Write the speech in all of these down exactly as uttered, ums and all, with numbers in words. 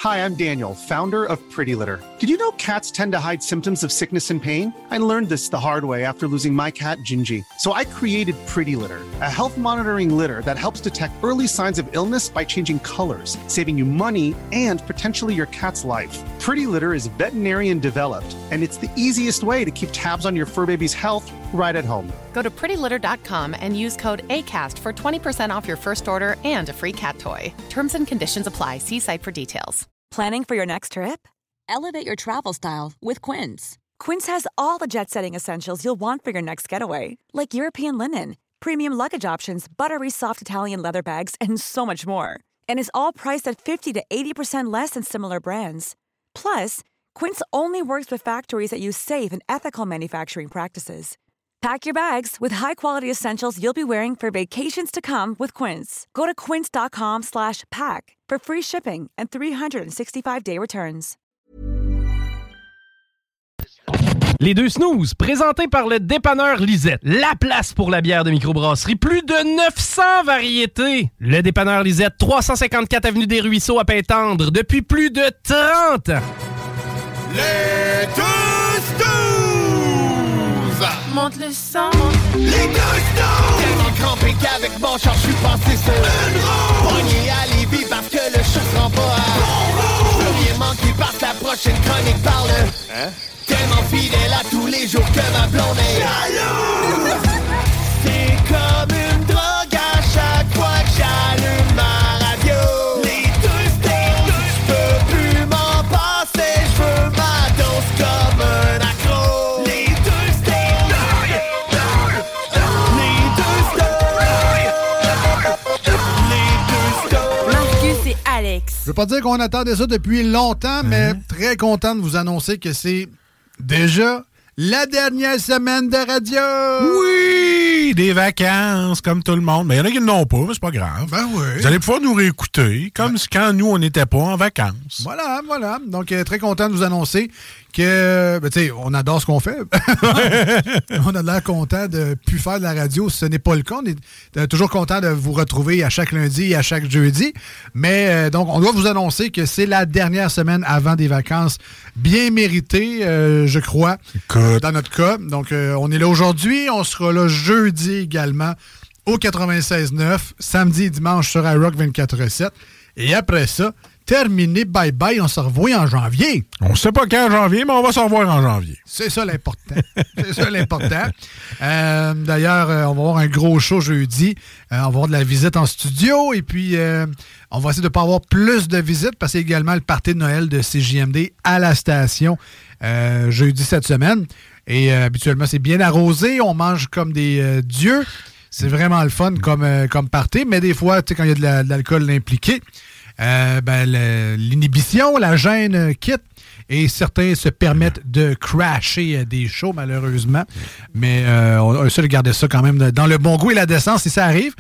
Hi, I'm Daniel, founder of Pretty Litter. Did you know cats tend to hide symptoms of sickness and pain? I learned this the hard way after losing my cat, Gingy. So I created Pretty Litter, a health monitoring litter that helps detect early signs of illness by changing colors, saving you money and potentially your cat's life. Pretty Litter is veterinarian developed, and it's the easiest way to keep tabs on your fur baby's health right at home. Go to pretty litter dot com and use code ACAST for twenty percent off your first order and a free cat toy. Terms and conditions apply. See site for details. Planning for your next trip? Elevate your travel style with Quince. Quince has all the jet-setting essentials you'll want for your next getaway, like European linen, premium luggage options, buttery soft Italian leather bags, and so much more. And is all priced at fifty to eighty percent less than similar brands. Plus, Quince only works with factories that use safe and ethical manufacturing practices. Pack your bags with high-quality essentials you'll be wearing for vacations to come with Quince. Go to quince.com slash pack for free shipping and three sixty-five day returns. Les deux snooze, présentés par le dépanneur Lisette. La place pour la bière de microbrasserie. Plus de neuf cents variétés. Le dépanneur Lisette, trois cent cinquante-quatre avenue des Ruisseaux à Pintendre, depuis plus de trente ans. Les deux snooze! Monte le sang. Les deux snooze! Tellement crampé qu'avec mon char, je suis passé sur une roue. Pogné à Lévis parce que le chat se rend pas à bon roue. Je peux rien manquer parce que la prochaine chronique parle. Hein? Tellement fidèle à tous les jours que ma blonde est jalouse. C'est comme une drogue à chaque fois que j'allume ma radio. Les deux snooze, je peux plus m'en passer, je veux ma dose comme un accro. Les deux snooze, les deux snooze, les deux snooze. Marcus et Alex. Je veux pas dire qu'on attendait ça depuis longtemps, mais très content de vous annoncer que c'est déjà la dernière semaine de radio! Oui! Des vacances, comme tout le monde. Mais il y en a qui n'ont pas, mais c'est pas grave. Ben oui. Vous allez pouvoir nous réécouter, comme ouais. quand nous, on n'était pas en vacances. Voilà, voilà. Donc, euh, très content de vous annoncer que, ben, tu sais, on adore ce qu'on fait. On a l'air content de ne plus faire de la radio. Ce n'est pas le cas. On est euh, toujours content de vous retrouver à chaque lundi et à chaque jeudi. Mais, euh, donc, on doit vous annoncer que c'est la dernière semaine avant des vacances bien méritées, euh, je crois, Écoute. dans notre cas. Donc, euh, on est là aujourd'hui. On sera là jeudi également au quatre-vingt-seize neuf, samedi et dimanche sur iRock vingt-quatre sept. Et après ça, terminé, bye-bye, on se revoit en janvier. On sait pas quand en janvier, mais on va se revoir en janvier. C'est ça l'important. C'est ça l'important. Euh, d'ailleurs, euh, on va avoir un gros show jeudi. Euh, on va avoir de la visite en studio. Et puis, euh, on va essayer de ne pas avoir plus de visites parce qu'il y a également le party de Noël de C J M D à la station euh, jeudi cette semaine. Et euh, habituellement, c'est bien arrosé. On mange comme des euh, dieux. C'est vraiment le fun comme, euh, comme party. Mais des fois, tu sais, quand il y a de, la, de l'alcool impliqué, Euh, ben, le, l'inhibition, la gêne euh, quitte et certains se permettent de crasher euh, des shows, malheureusement. Mais euh, on essaie de garder ça quand même dans le bon goût et la décence si ça arrive.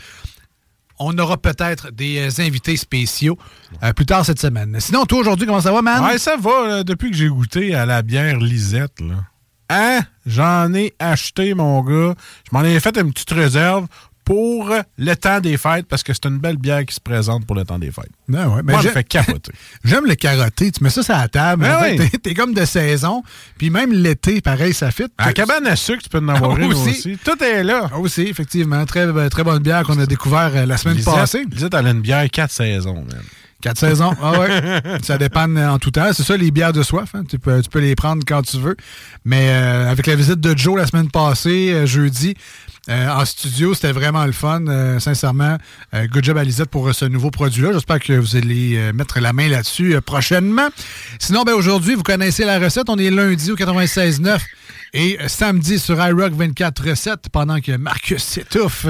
On aura peut-être des euh, invités spéciaux euh, plus tard cette semaine. Sinon, toi, aujourd'hui, comment ça va, man? Ouais, ça va, là, depuis que j'ai goûté à la bière Lisette, là. Hein? J'en ai acheté, mon gars. Je m'en ai fait une petite réserve pour le temps des fêtes, parce que c'est une belle bière qui se présente pour le temps des fêtes. Ah ouais, Moi, je me fais capoter. J'aime le carotté. Tu mets ça sur la table. Ah ouais. oui. t'es, t'es comme de saison. Puis même l'été, pareil, ça fit. À la cabane à sucre, tu peux en avoir ah, une aussi. aussi. Tout est là. Ah, aussi, effectivement. Très, très bonne bière qu'on a découvert euh, la semaine Lisette, passée. Lisette, elle a une bière quatre saisons, man. Quatre saisons, ah ouais. Ça dépend en tout temps. C'est ça, les bières de soif. Hein. Tu peux, tu peux les prendre quand tu veux. Mais euh, avec la visite de Joe la semaine passée, euh, jeudi, euh, en studio, c'était vraiment le fun. Euh, sincèrement, euh, good job à Lisette pour euh, ce nouveau produit-là. J'espère que vous allez euh, mettre la main là-dessus euh, prochainement. Sinon, ben aujourd'hui, vous connaissez la recette. On est lundi au quatre-vingt-seize neuf et euh, samedi sur iRock vingt-quatre sept pendant que Marcus s'étouffe.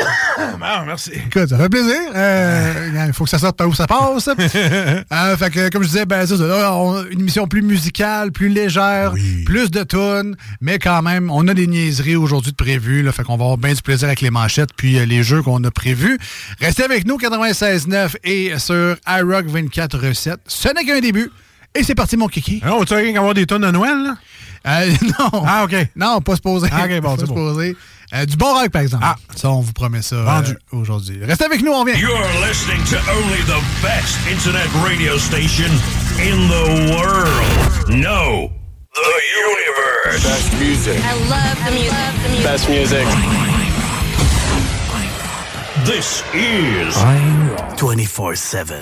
Ah, merci. Écoute, ça fait plaisir. Euh, il faut que ça sorte par où ça passe. euh, fait que, comme je disais, ben, ça, ça, on a une émission plus musicale, plus légère, oui. plus de tunes, mais quand même, on a des niaiseries aujourd'hui de prévues. Là, fait qu'on va avoir bien du plaisir avec les manchettes puis euh, les jeux qu'on a prévus. Restez avec nous, quatre-vingt-seize neuf et sur iRock vingt-quatre sept. Ce n'est qu'un début. Et c'est parti, mon kiki. Alors, on tu rien qu'avoir des tonnes de Noël, là? Euh, non. Ah, OK. Non, pas se poser. Ah, OK, bon, pas c'est se bon. poser. Euh, du bon rock, par exemple. Ah. Ça, on vous promet ça Vendu. euh, aujourd'hui. Restez avec nous, on revient. You're listening to only the best internet radio station in the world. No, the universe. Best music. I love the music. Love the music. Best music. This is twenty-four seven.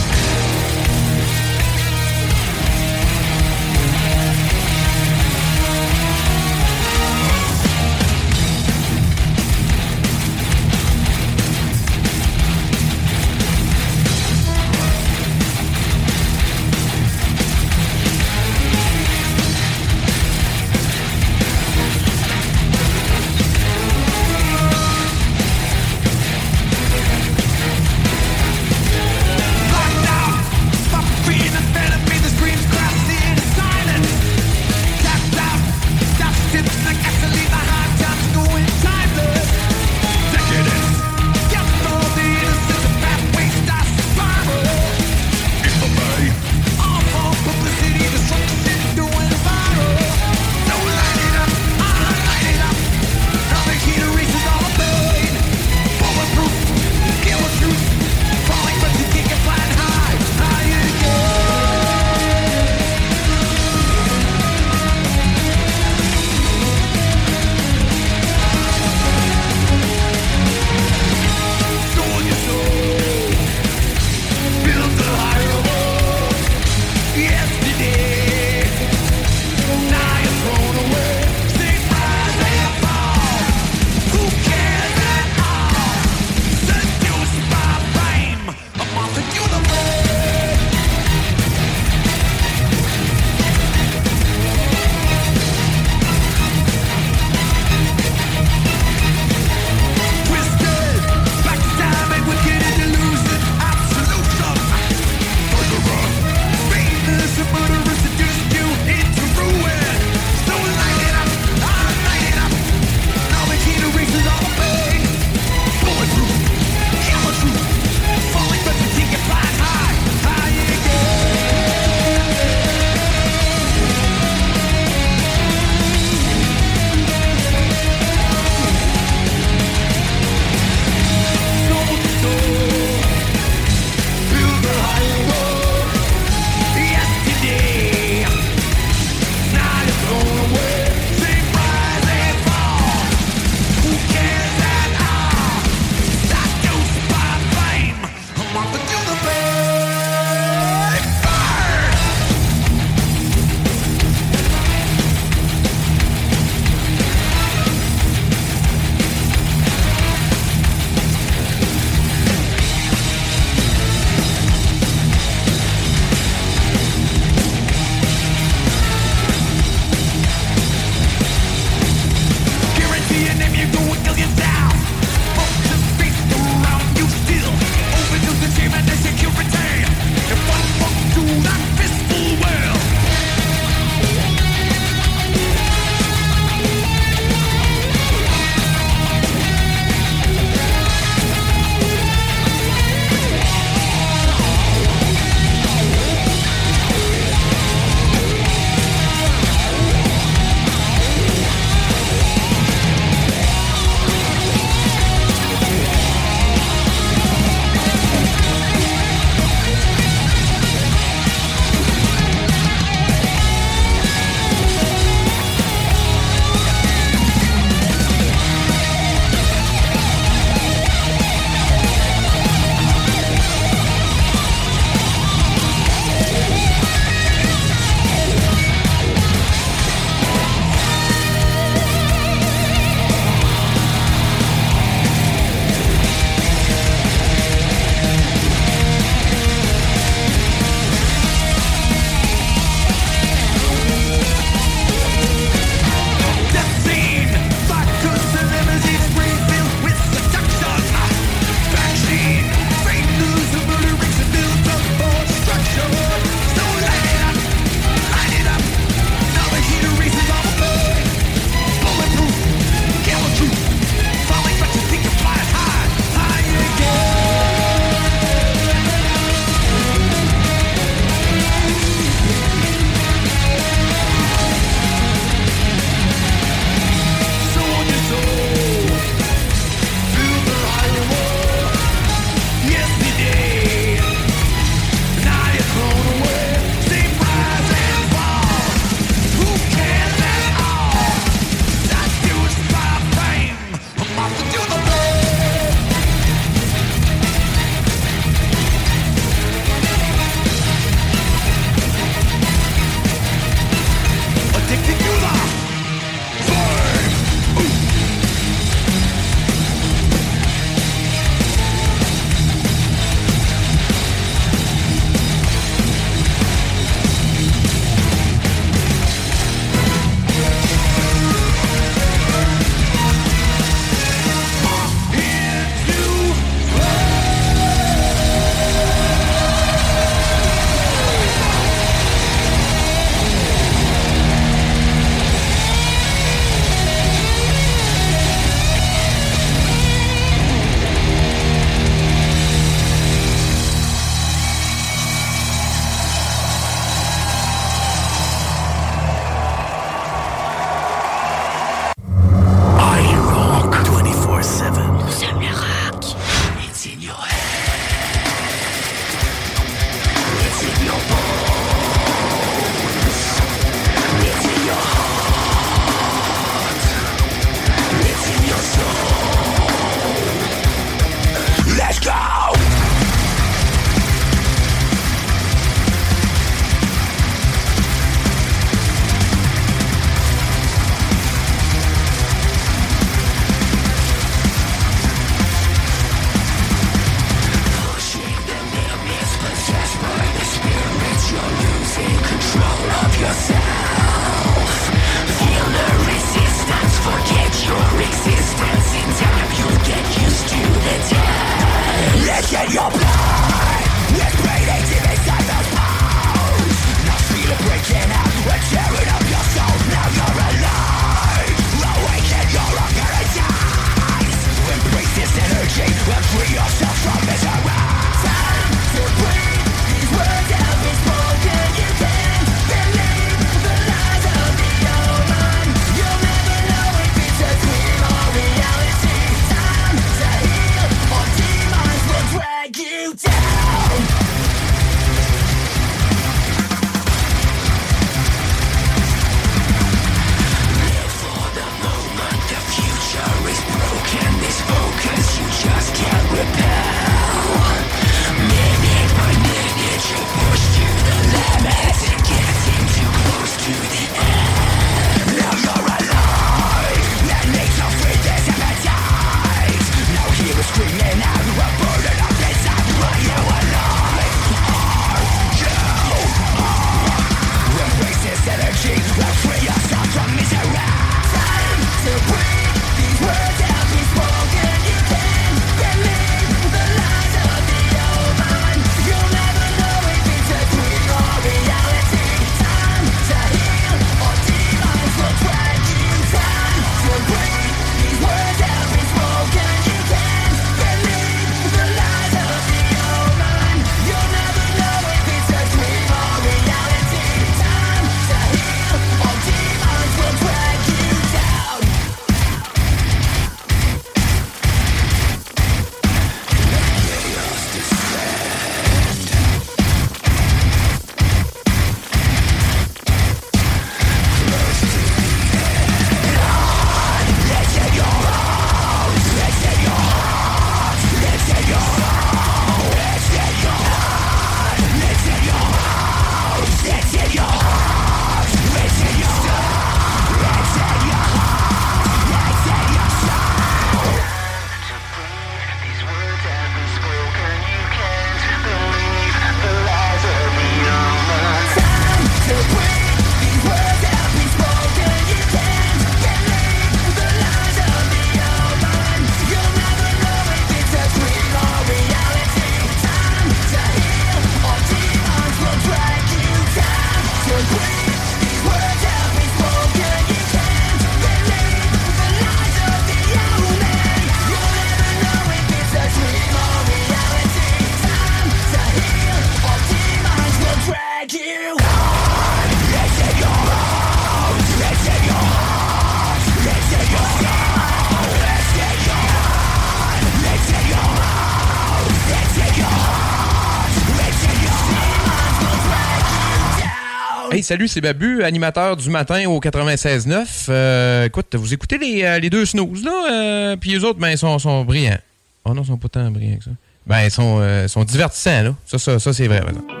Hey, salut, c'est Babu, animateur du matin au quatre-vingt-seize neuf. Euh, écoute, vous écoutez les, euh, les deux snooze, là, euh, puis les autres, ben, ils sont, sont brillants. Oh non, ils sont pas tant brillants que ça. Ben, ils sont, euh, sont divertissants, là. Ça, ça, ça c'est vrai, par exemple.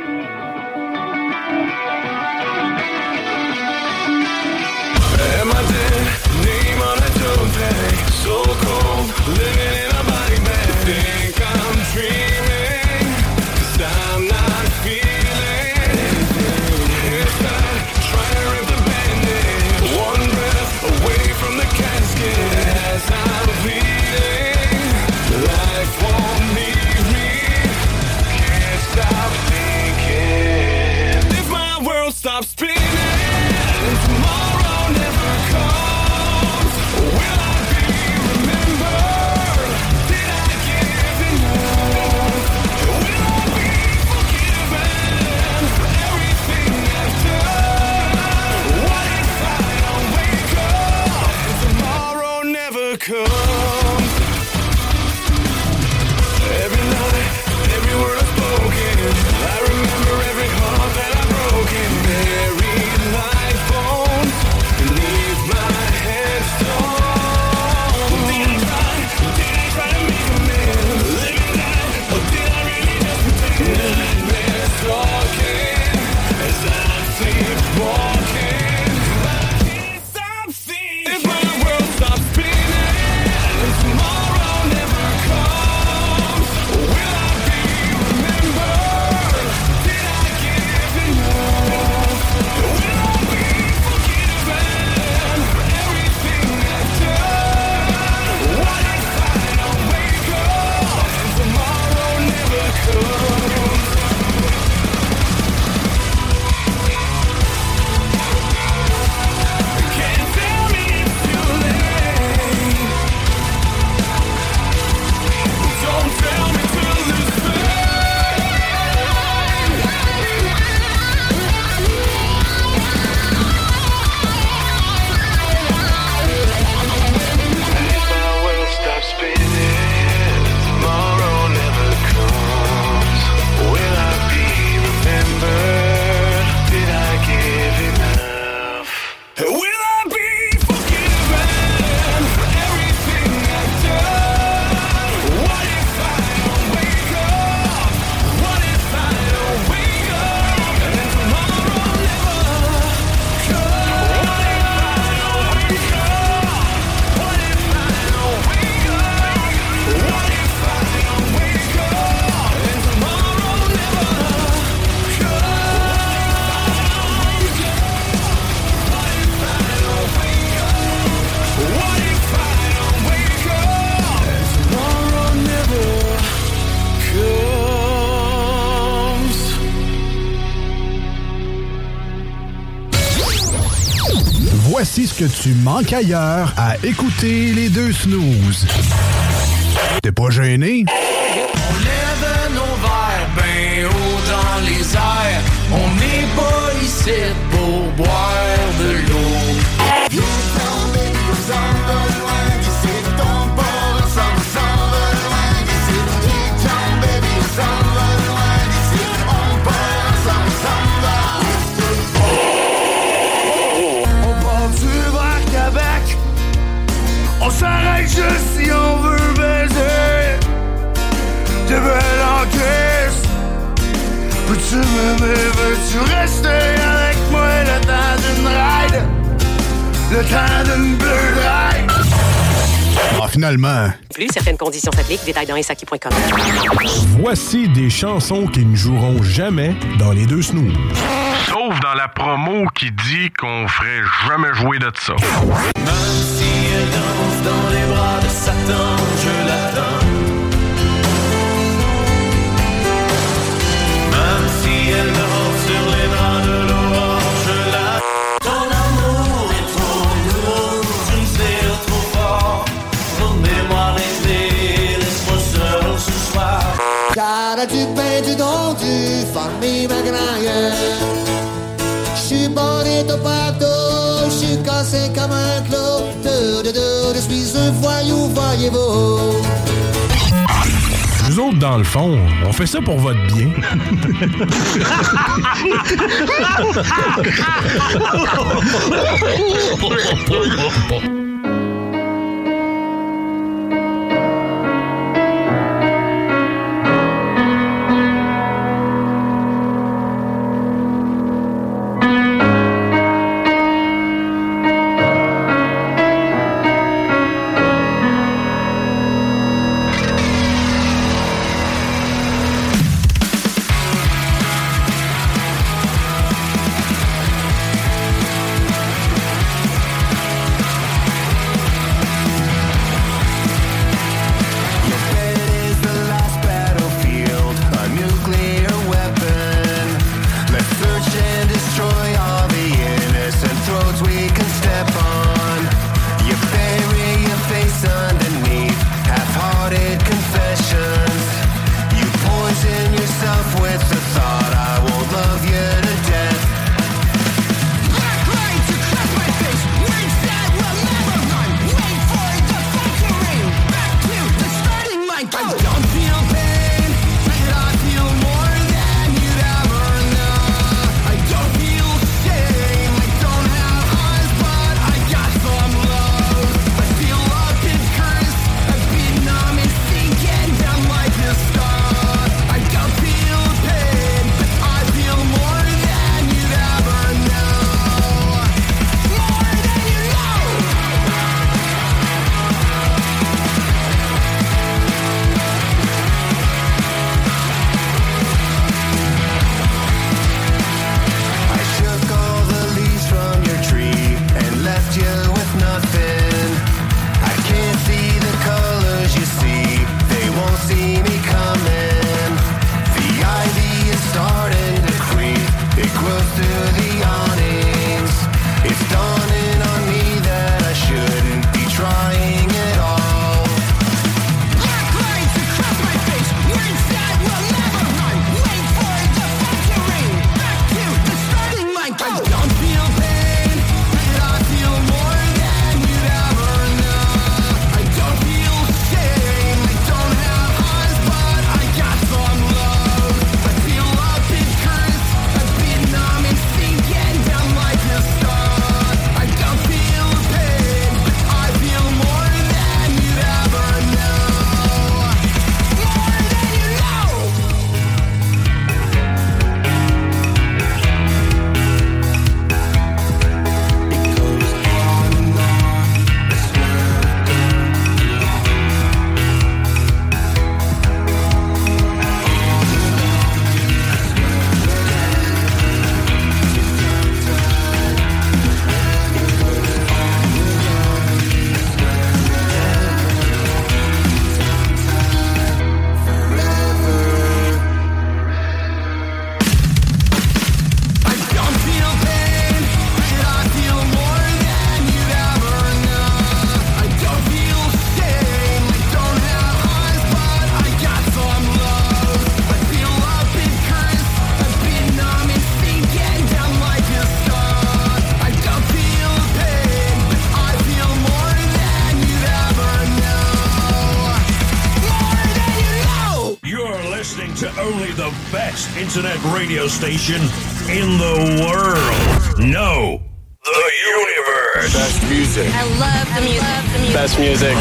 Stop spinning, and tomorrow never comes. Will I be remembered? Did I give enough? Will I be forgiven for everything I've done? What if I don't wake up and tomorrow never comes? Every night, every word I've spoken, I remember every heart that I've broken. Buried like bones beneath my headstone. Did I try? Did I try to make amends? Living life, or did I really just pretend? Nightmares stalking as I keep walking. But I can't stop thinking. If my world stops spinning and tomorrow never comes, will I be remembered? Did I give enough? Voici ce que tu manques ailleurs à écouter les deux snooze. T'es pas gêné? On lève nos verres ben haut dans les airs. On n'est pas ici pour boire de l'eau. Viens tomber, on s'en va loin d'ici. Ton port, on s'en va loin d'ici. Viens tomber, on s'en va loin d'ici. On part, on s'en va. On part du Bar-Québec. On s'arrête juste si on veut baiser. T'es belle en crise. Peux-tu m'aimer, veux-tu rester avec moi le temps d'une ride? Le temps d'une bleue ride? Ah, finalement. Plus certaines conditions s'appliquent, détails dans s a q point com. Voici des chansons qui ne joueront jamais dans les deux snooze. Sauf dans la promo qui dit qu'on ferait jamais jouer de ça. Même si elle danse dans les bras de Satan, je l'attends. Même si elle dort sur les draps de l'aurore, je l'attends. Ton amour est trop lourd, tu me tires trop fort. Mon mémoire est clé, laisse-moi seul ce soir. Cara du pain, du don, du famille ma grand-gueule. J'suis bonito partout, j'suis cassé comme un clou. Je suis un voyou, voyez-vous. Nous autres, dans le fond, on fait ça pour votre bien. Internet radio station in the world. No, the universe. Best music. I love the music. Love the music. Best music.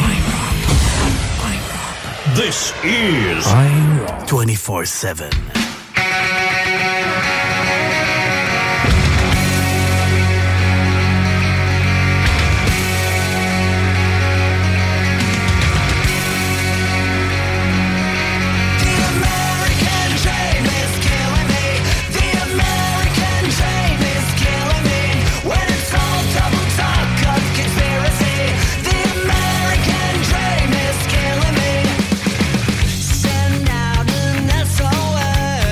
This is twenty-four seven. Send out an S O S.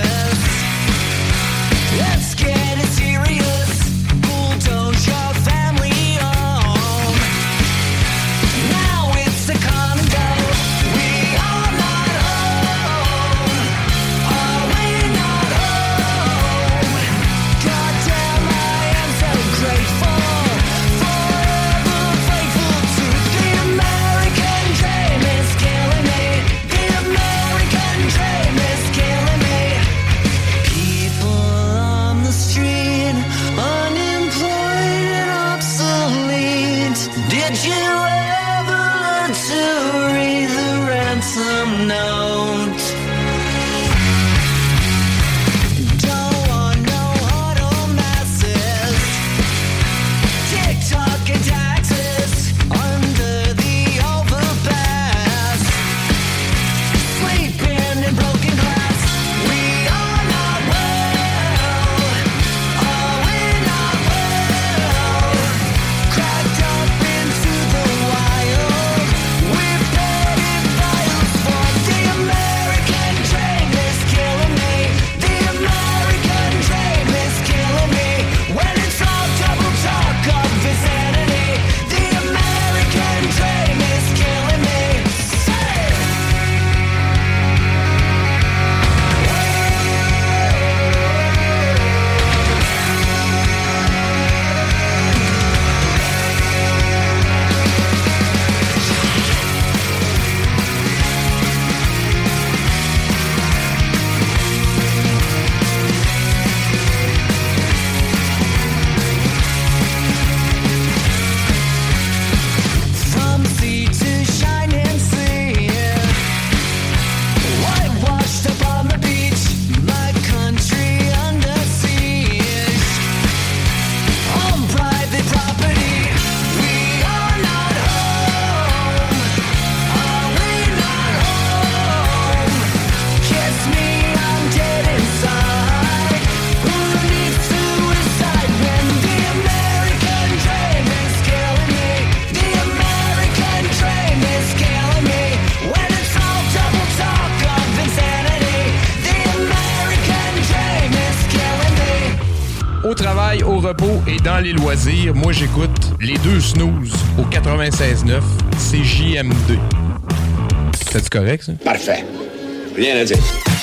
et dans les loisirs, moi j'écoute les deux snooze au quatre-vingt-seize neuf C J M D. C'est-tu correct, ça? Parfait. Rien à dire.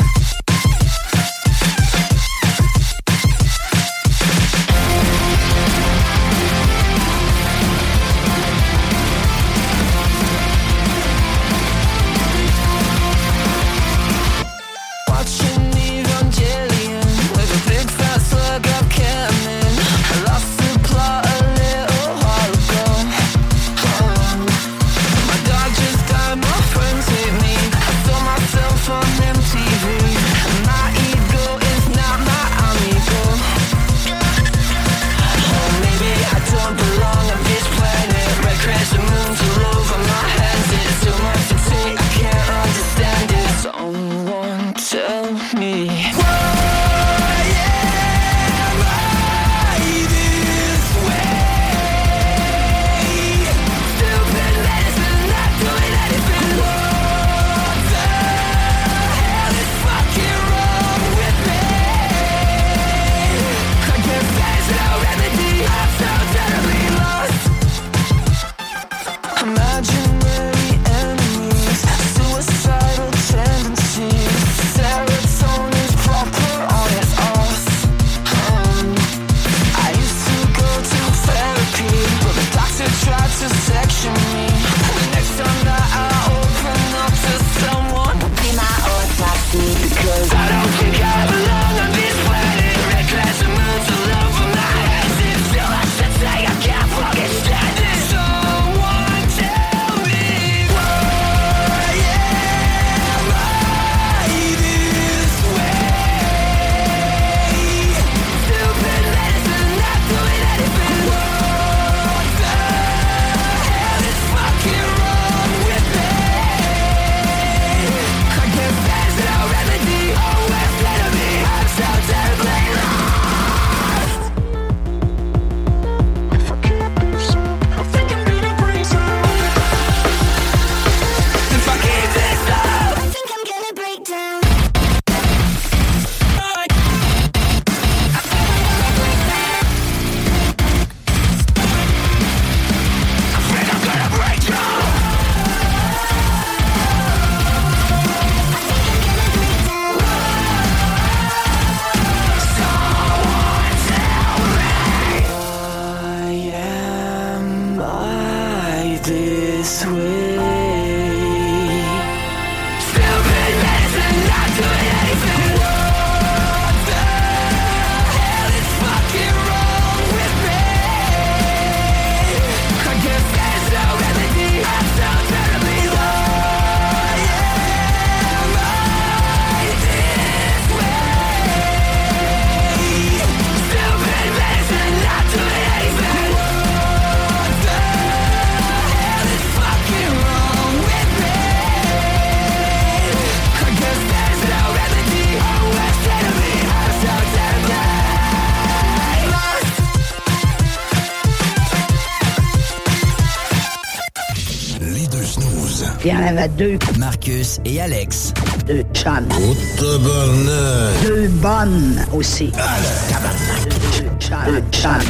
Il y en avait deux. Marcus et Alex. Deux chums. Oh, tabarnak. Deux bonnes aussi. Ah, deux, deux chums. Deux chums.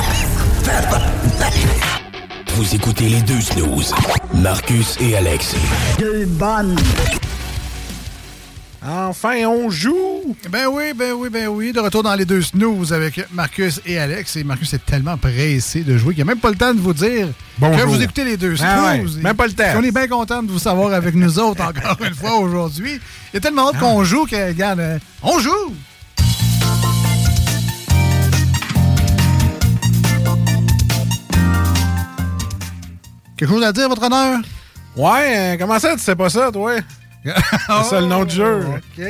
Vous écoutez les deux snooze. Marcus et Alex. Deux bonnes. Enfin, on joue! Ben oui, ben oui, ben oui. De retour dans les deux snooze avec Marcus et Alex. Et Marcus est tellement pressé de jouer qu'il n'a même pas le temps de vous dire Bonjour. que vous écoutez les deux snooze. Ah ouais, même pas le temps. On est bien content de vous savoir avec nous autres encore une fois aujourd'hui. Il y a tellement hâte ah. qu'on joue que, regarde, euh, on joue! Quelque chose à dire, votre honneur? Ouais, euh, comment ça, tu sais pas ça, toi? C'est oh, ça le nom du jeu. OK.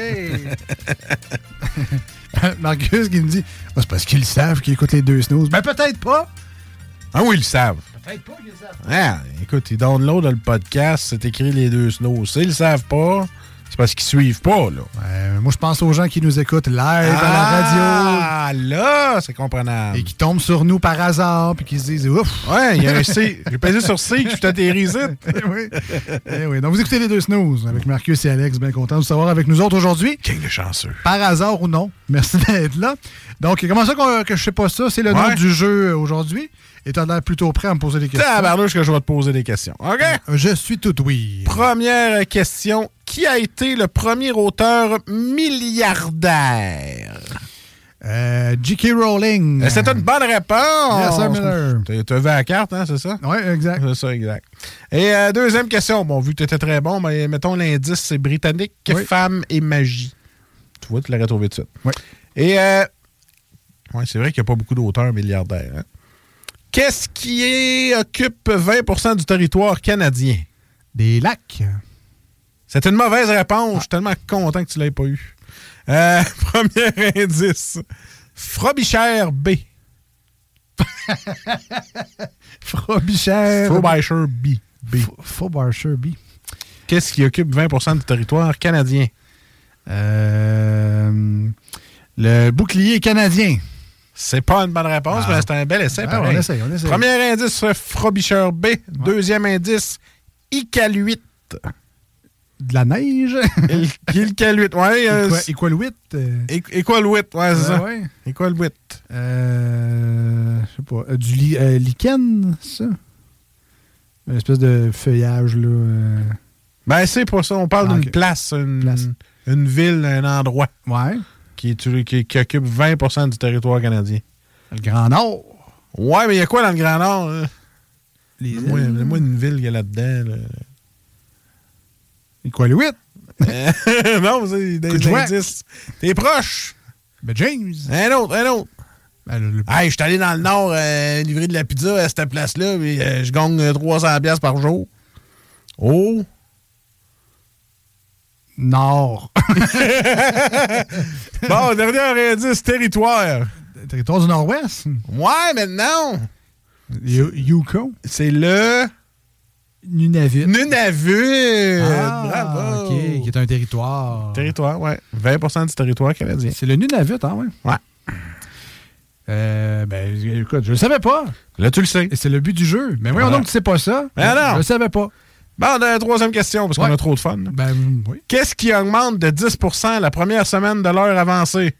Marcus qui me dit oh, c'est parce qu'ils savent qu'ils écoutent les deux snooze. Ben peut-être pas. Ah oui, ils le savent. Peut-être pas qu'ils le savent. Ah, écoute, ils downloadent le podcast, c'est écrit les deux snooze. S'ils le savent pas, C'est parce qu'ils suivent pas, là. Euh, moi, je pense aux gens qui nous écoutent live ah, à la radio. Ah, là, c'est comprenable. Et qui tombent sur nous par hasard, puis qui se disent, ouf. Ouais, il y a un C. J'ai pesé sur C, que je t'atterris. oui. Eh oui. Donc, vous écoutez les deux snooze avec Marcus et Alex. Bien content de vous savoir avec nous autres aujourd'hui. Quel chanceux. Par hasard ou non. Merci d'être là. Donc, comment ça qu'on, que je sais pas ça? C'est le ouais. nom du jeu aujourd'hui. Et t'as l'air plutôt prêt à me poser des questions. C'est à Barlouche que je vais te poser des questions. OK? Je suis tout oui. Première question. Qui a été le premier auteur milliardaire? Euh, J K. Rowling. C'est une bonne réponse. Yes, sir, Miller. Tu as vu la carte, hein, c'est ça? Oui, exact. C'est ça, exact. Et euh, deuxième question. Bon, vu que tu étais très bon, mais mettons l'indice, c'est britannique, oui. Femme et magie. Tu vois, tu l'aurais trouvé tout de suite. Oui. Et, euh, ouais, c'est vrai qu'il n'y a pas beaucoup d'auteurs milliardaires. Hein? Qu'est-ce qui est, occupe vingt pour cent du territoire canadien? Des lacs. C'est une mauvaise réponse. Ah. Je suis tellement content que tu ne l'aies pas eu. Euh, premier indice. Frobisher B. Frobisher. Frobisher B. B. Frobisher B. Qu'est-ce qui occupe vingt pour cent du territoire canadien? Euh, le bouclier canadien. C'est pas une bonne réponse, ah. mais c'est un bel essai. Ah, on essaie, on essaie. Premier indice, Frobisher B. Ouais. Deuxième indice, Iqaluit. De la neige? Iqaluit, oui. Iqaluit? Iqaluit, oui, c'est ça. Ouais. Iqaluit. Euh, je sais pas. Du li, euh, lichen, ça? Une espèce de feuillage, là. Euh... Ben, c'est pas ça. On parle ah, d'une okay. place, une, place, une ville, un endroit. Ouais. Qui, qui, qui occupe vingt pour cent du territoire canadien. Le Grand Nord. Ouais, mais il y a quoi dans le Grand Nord? Là? Les moi, moi, une ville qu'il y a là-dedans. Là. Et quoi, le huit? Non, c'est des indices. T'es proche. Ben, James. Un autre, un autre. Ben, le, le... Hey, je suis allé dans le Nord euh, livrer de la pizza à cette place-là, puis euh, je gagne trois cents dollars par jour. Oh! Nord. Bon, dernier indice, territoire. Territoire du Nord-Ouest? Ouais, mais non. Yukon? C'est le... Nunavut. Nunavut! Ah, bravo! OK, qui est un territoire. Territoire, ouais. vingt pour cent du territoire canadien. C'est le Nunavut, hein, ouais? Ouais. Euh, ben, écoute, je le savais pas. Là, tu le sais. Et c'est le but du jeu. Mais voyons donc, tu sais pas ça. Ben non. Je le savais pas. Bon, on a la troisième question, parce ouais. qu'on a trop de fun. Ben, oui. Qu'est-ce qui augmente de dix pour cent la première semaine de l'heure avancée?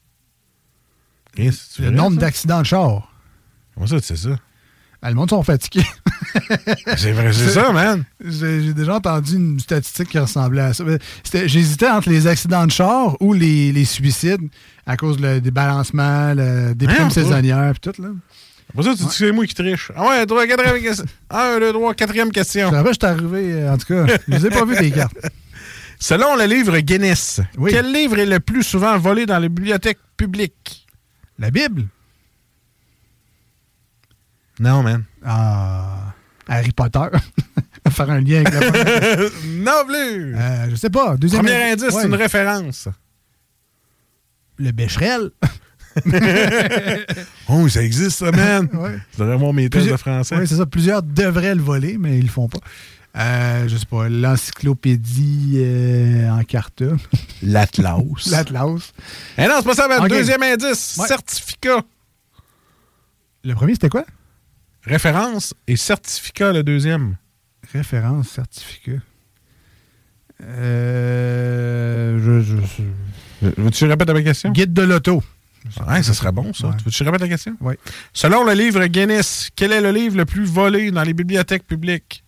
Yes, le nombre ça? d'accidents de char. Comment ça, tu sais ça? Ben, le monde sont fatigués. C'est vrai, c'est, c'est ça, man. J'ai, j'ai déjà entendu une statistique qui ressemblait à ça. C'était, j'hésitais entre les accidents de char ou les, les suicides à cause le, des balancements, le, des primes hein, saisonnières et tout, là. Pour ça, tu dis que c'est moi qui triche. Ah ouais, trois, quatrième question. Un, deux, trois, quatrième question. Je suis arrivé, en tout cas. Je les ai pas vu tes cartes. Selon le livre Guinness, oui. Quel livre est le plus souvent volé dans les bibliothèques publiques? La Bible? Non, man. Ah, Harry Potter. Faire un lien avec la Non plus. Euh, je sais pas. Deuxième Premier indice, ouais. C'est une référence. Le Becherel. Oh, ça existe, ça, man. Ouais. C'est vraiment mes thèses de français. Oui, c'est ça. Plusieurs devraient le voler, mais ils le font pas. Euh, je sais pas. L'encyclopédie euh, en carta. L'Atlas. L'Atlas. Eh non, c'est pas ça, man. Okay. Deuxième indice. Ouais. Certificat. Le premier, c'était quoi? Référence et certificat, le deuxième. Référence, certificat. Euh. Je. je, je... Veux-tu que je répète ma question? Guide de l'auto. Ouais, ça serait bon, ça. Ouais. Veux-tu que je répète la question? Oui. Selon le livre Guinness, quel est le livre le plus volé dans les bibliothèques publiques?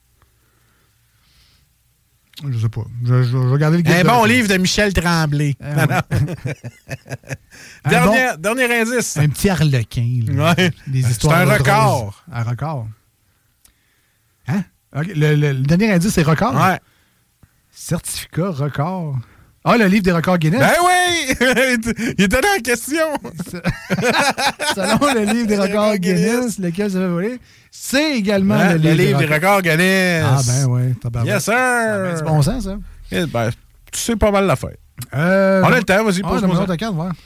Je sais pas. Je, je, je vais regarder le guide. Un de bon l'auto. livre de Michel Tremblay. Euh, non, non. dernier, bon, dernier indice. Un petit harlequin. Là. Ouais. Des histoires. C'est un record. Un record. Hein? Okay. Le, le, le dernier indice, c'est record? Ouais. Certificat, record. Ah, le livre des records Guinness? Ben oui! Il était dans la question! Selon le livre des records Guinness, lequel ça fait voler, c'est également ouais, le, livre, le livre des, des records Guinness. Ah ben oui. Yes, sir! C'est bon sens, ça. Eh ben, tu sais pas mal l'affaire. Euh, On a le temps, vas-y, ah, pose-moi ça. Ta carte, voir.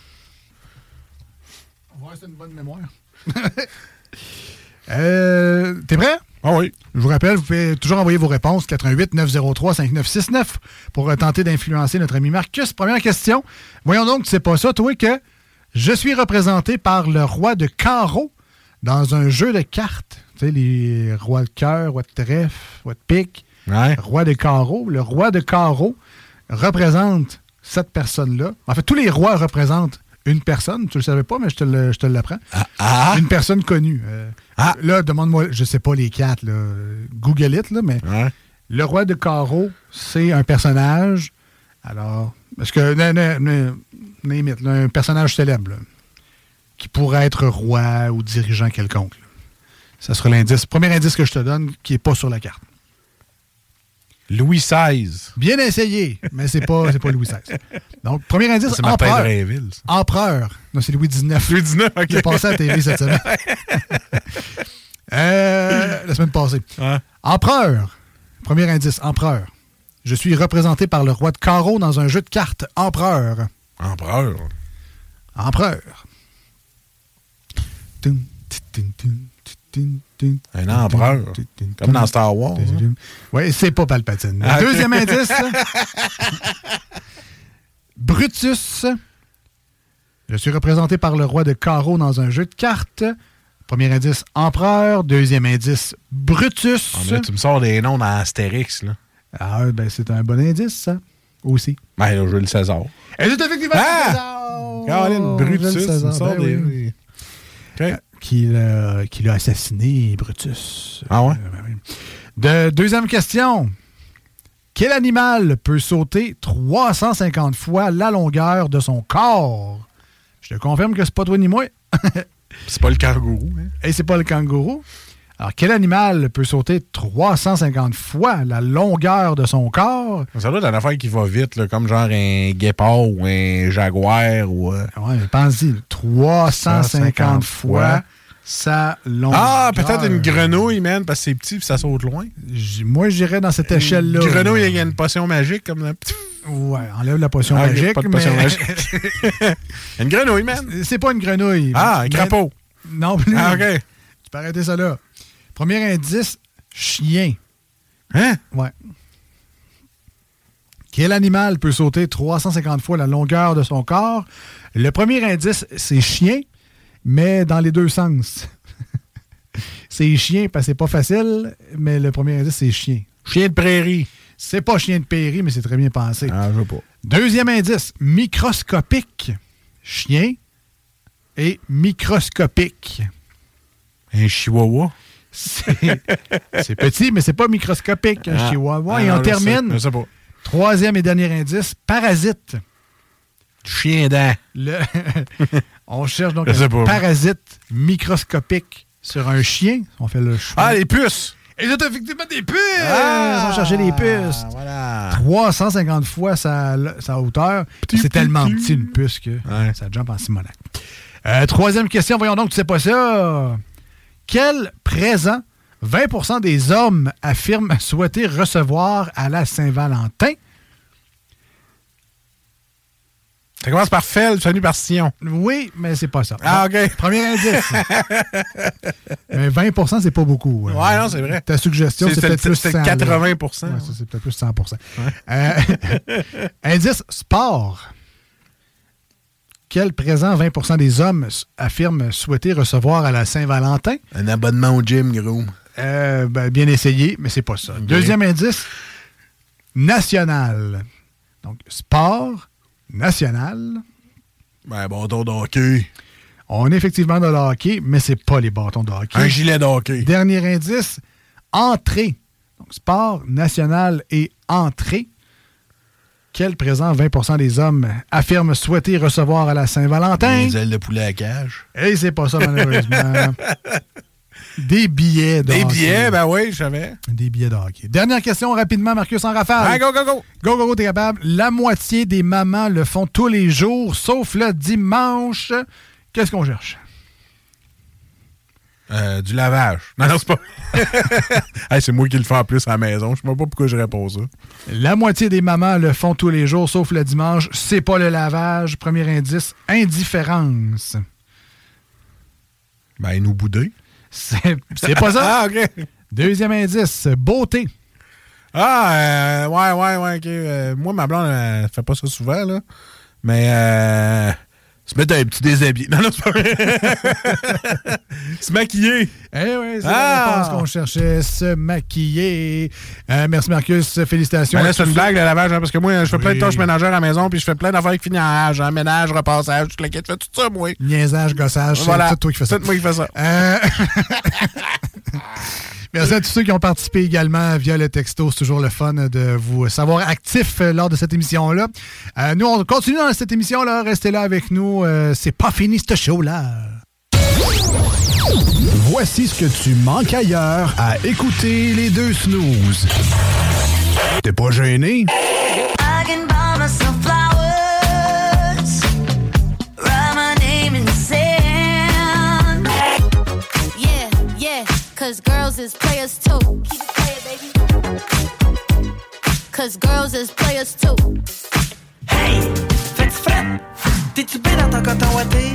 On va voir si c'est une bonne mémoire. euh, T'es prêt? Ah oui. Je vais vous rappelle, vous pouvez toujours envoyer vos réponses quatre un huit neuf zéro trois cinq neuf six neuf pour euh, tenter d'influencer notre ami Marcus. Première question. Voyons donc, tu sais pas ça, toi, que je suis représenté par le roi de carreau dans un jeu de cartes. Tu sais, les rois de cœur, roi de trèfle, roi de pique, ouais. roi de carreau. Le roi de carreau représente cette personne-là. En fait, tous les rois représentent une personne. Tu le savais pas, mais je te, le, je te l'apprends. Ah, ah. Une personne connue. Euh, ah. Là, demande-moi, je sais pas les quatre, là. Google it, là, mais ouais. le roi de carreau, c'est un personnage. Alors, est-ce que, name it, là, un personnage célèbre, là, qui pourrait être roi ou dirigeant quelconque. Là. Ça sera l'indice. Premier indice que je te donne, qui n'est pas sur la carte. Louis seize. Bien essayé, mais c'est pas, c'est pas Louis seize. Donc, premier indice, c'est Martin empereur. Drainville, ça. Empereur. Non, c'est Louis dix-neuf. Louis dix-neuf, OK. Qui est passé à la T V cette semaine. euh, la semaine passée. Ouais. Empereur. Premier indice, empereur. Je suis représenté par le roi de carreau dans un jeu de cartes. Empereur. Empereur. Empereur. Tum, tum, tum, tum, tum, un empereur. Comme dans Star Wars. Hein? Oui, c'est pas Palpatine. Ah, deuxième okay. indice. Brutus. Je suis représenté par le roi de carreau dans un jeu de cartes. Premier indice, empereur. Deuxième indice, Brutus. Oh, là, tu me sors des noms dans Astérix, là. Ah, ben c'est un bon indice, ça. Aussi. Ben, là, Jules César. Et c'est effectivement ah! César! Caroline Brutus, César, tu me sors ben des... Oui. Okay. Qui l'a, qui l'a assassiné, Brutus. Ah ouais? Euh, ben oui. De, deuxième question. Quel animal peut sauter trois cent cinquante fois la longueur de son corps? Je te confirme que c'est pas toi ni moi. C'est pas le kangourou. Hein? Et c'est pas le kangourou. Alors, quel animal peut sauter trois cent cinquante fois la longueur de son corps? Ça doit être une affaire qui va vite, là, comme genre un guépard ou un jaguar. Ou, euh... Oui, mais pense-y, trois cent cinquante fois sa longueur. Ah, peut-être une grenouille, man, parce que c'est petit et ça saute loin. J- moi, j'irais dans cette échelle-là. Une grenouille, il y a une potion magique comme un petit... Ouais, enlève la potion ah, magique. Pas de mais... potion magique. Une grenouille, man. C'est pas une grenouille. Ah, un crapaud. Mais... Non plus. Ah, OK. Tu peux arrêter ça là. Premier indice, chien. Hein? Ouais. Quel animal peut sauter trois cent cinquante fois la longueur de son corps? Le premier indice, c'est chien, mais dans les deux sens. C'est chien parce que c'est pas facile, mais le premier indice, c'est chien. Chien de prairie. C'est pas chien de prairie, mais c'est très bien pensé. Ah, je veux pas. Deuxième indice, microscopique. Chien et microscopique. Un chihuahua. C'est, c'est petit, mais c'est pas microscopique, un ah, chihuahua. Ah, et on non, termine. Je sais pas. Troisième et dernier indice, parasite. Chien dent. Le... on cherche donc un pas. parasite microscopique sur un chien. On fait le choix. Ah, les puces! Et c'est effectivement des puces! Ah, on va chercher les puces. Voilà. trois cent cinquante fois sa, sa hauteur. Petit, c'est tellement petit, petit une puce que ouais. ça jump en Simonac. Euh, troisième question, voyons donc, tu sais pas ça. Quel présent vingt pour cent des hommes affirment souhaiter recevoir à la Saint-Valentin? Ça commence par Fel, fini par Sion. Oui, mais c'est pas ça. Ah, OK. Premier indice. Mais vingt pour cent, c'est pas beaucoup. Ouais, euh, non, c'est vrai. Ta suggestion, c'est, c'est peut-être plus c'est quatre-vingts pour cent. Ouais, ça, c'est peut-être plus cent pour cent. Ouais. Euh, indice, sport. Quel présent vingt pour cent des hommes affirment souhaiter recevoir à la Saint-Valentin? Un abonnement au gym, gros. Euh, ben, bien essayé, mais c'est pas ça. Okay. Deuxième indice, national. Donc, sport, national. Ben, bâton de hockey. On est effectivement dans le hockey, mais c'est pas les bâtons de hockey. Un gilet de hockey. Dernier indice, entrée. Donc, sport, national et entrée. Quel présent vingt pour cent des hommes affirment souhaiter recevoir à la Saint-Valentin? Des ailes de poulet à cage. Et c'est pas ça, malheureusement. Des billets de Des hockey. billets, ben oui, je savais. Des billets de hockey. Dernière question, rapidement, Marcus, en rafale. Ah, go, go, go. Go, go, go, t'es capable. La moitié des mamans le font tous les jours, sauf le dimanche. Qu'est-ce qu'on cherche? Euh, du lavage. Non, non, c'est pas. Hey, c'est moi qui le fais en plus à la maison. Je sais même pas pourquoi je réponds ça. La moitié des mamans le font tous les jours, sauf le dimanche. C'est pas le lavage. Premier indice, indifférence. Ben, nous bouder. C'est, c'est pas ça. Ah, OK. Deuxième indice, beauté. Ah, euh, ouais, ouais, ouais, OK. Euh, moi, ma blonde, elle fait pas ça souvent, là. Mais, euh, se mettre un petit déshabillé. Non, non, c'est pas vrai. Se maquiller. Eh oui, c'est ah! la réponse qu'on cherchait, se maquiller. Euh, merci, Marcus. Félicitations. Ben là, c'est une blague, le lavage, hein, parce que moi, je fais oui. plein de tâches ménagères à la maison, puis je fais plein d'affaires qui finissent en âge, hein, ménage, repassage, tout le kit, je fais tout ça, moi. Niaisage, gossage, voilà. c'est tout toi qui fais ça. C'est moi qui fais ça. Euh... Merci à tous ceux qui ont participé également via le texto. C'est toujours le fun de vous savoir actifs lors de cette émission-là. Euh, nous, on continue dans cette émission-là. Restez là avec nous. Euh, c'est pas fini, ce show-là. Voici ce que tu manques ailleurs à écouter les deux snooze. T'es pas gêné? I can buy myself flowers, write my name in the sand. Yeah, yeah, cause girls is players too. Keep it playing, baby. Cause girls is players too. Hey, fais-tu fret? T'es-tu bien dans ton coton ouaté?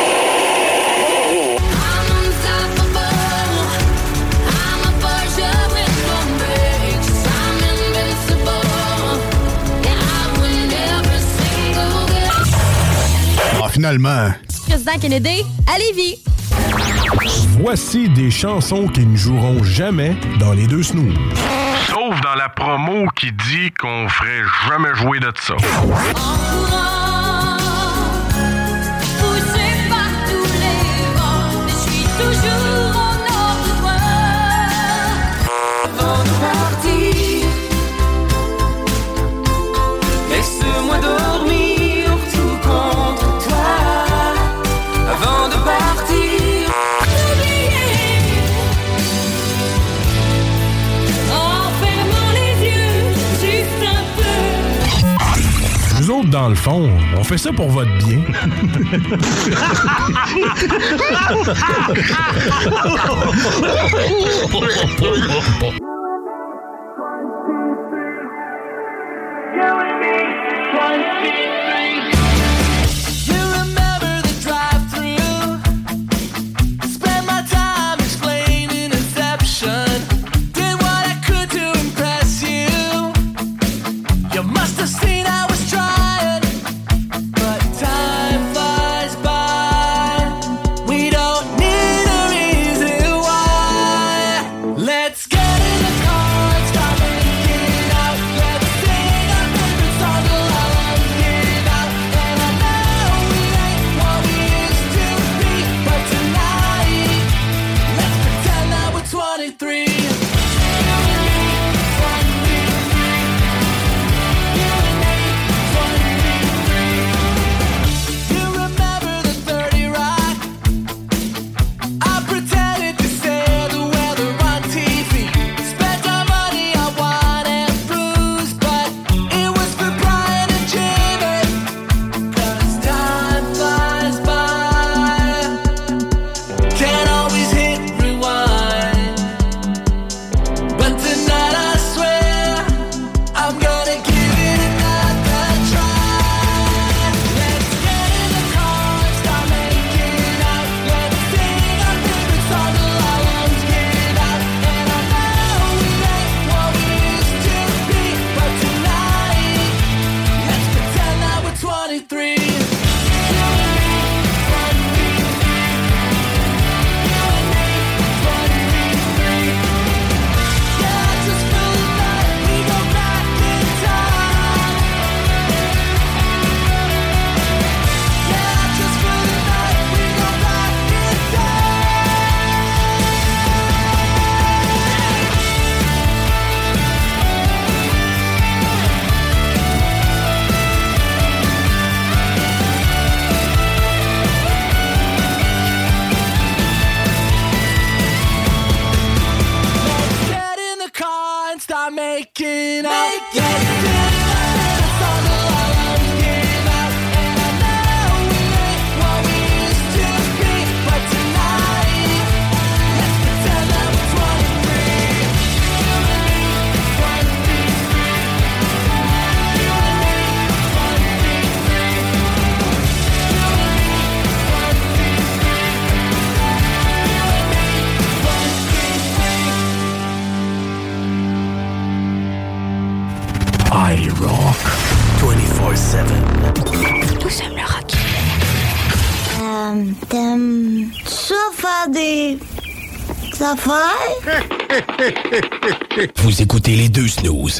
Ah, finalement. Président Kennedy, à Lévis. Voici des chansons qui ne joueront jamais dans les deux snooze. Sauf dans la promo qui dit qu'on ferait jamais jouer de ça. Laisse-moi dormir tout contre toi avant de partir. En fermant les yeux, juste un peu. Nous autres, dans le fond, on fait ça pour votre bien. Euh, t'aimes ça faire des... des affaires? Vous écoutez les deux snooze.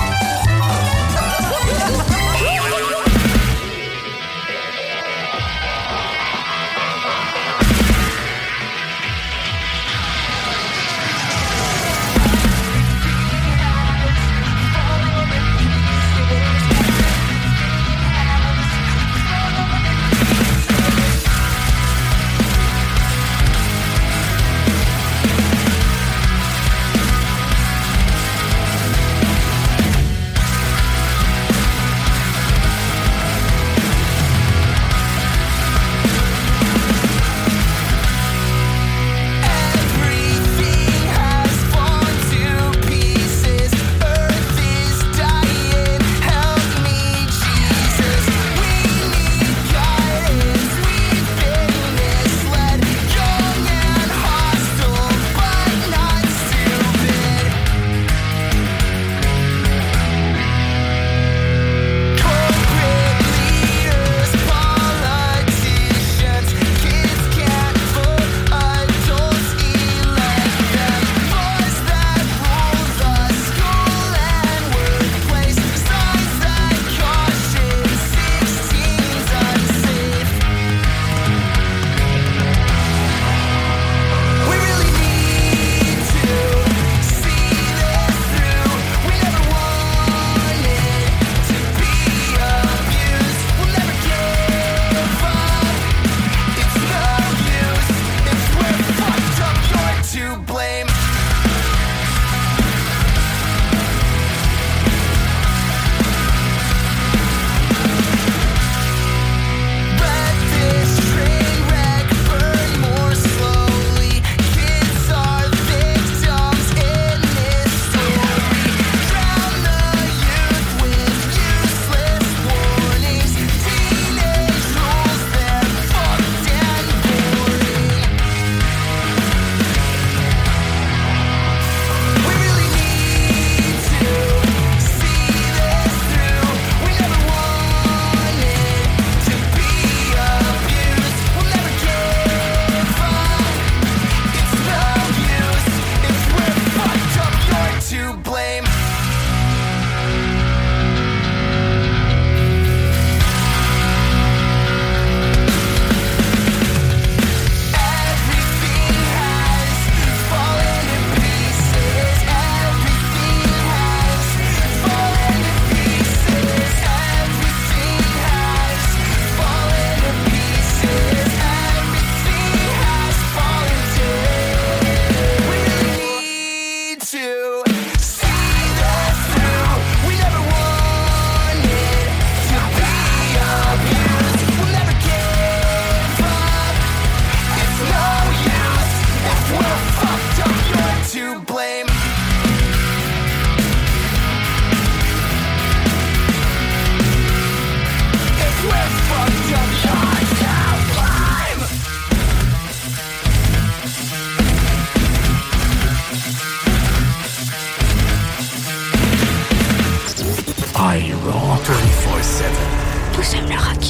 vingt-quatre sept. Tous aiment le rock.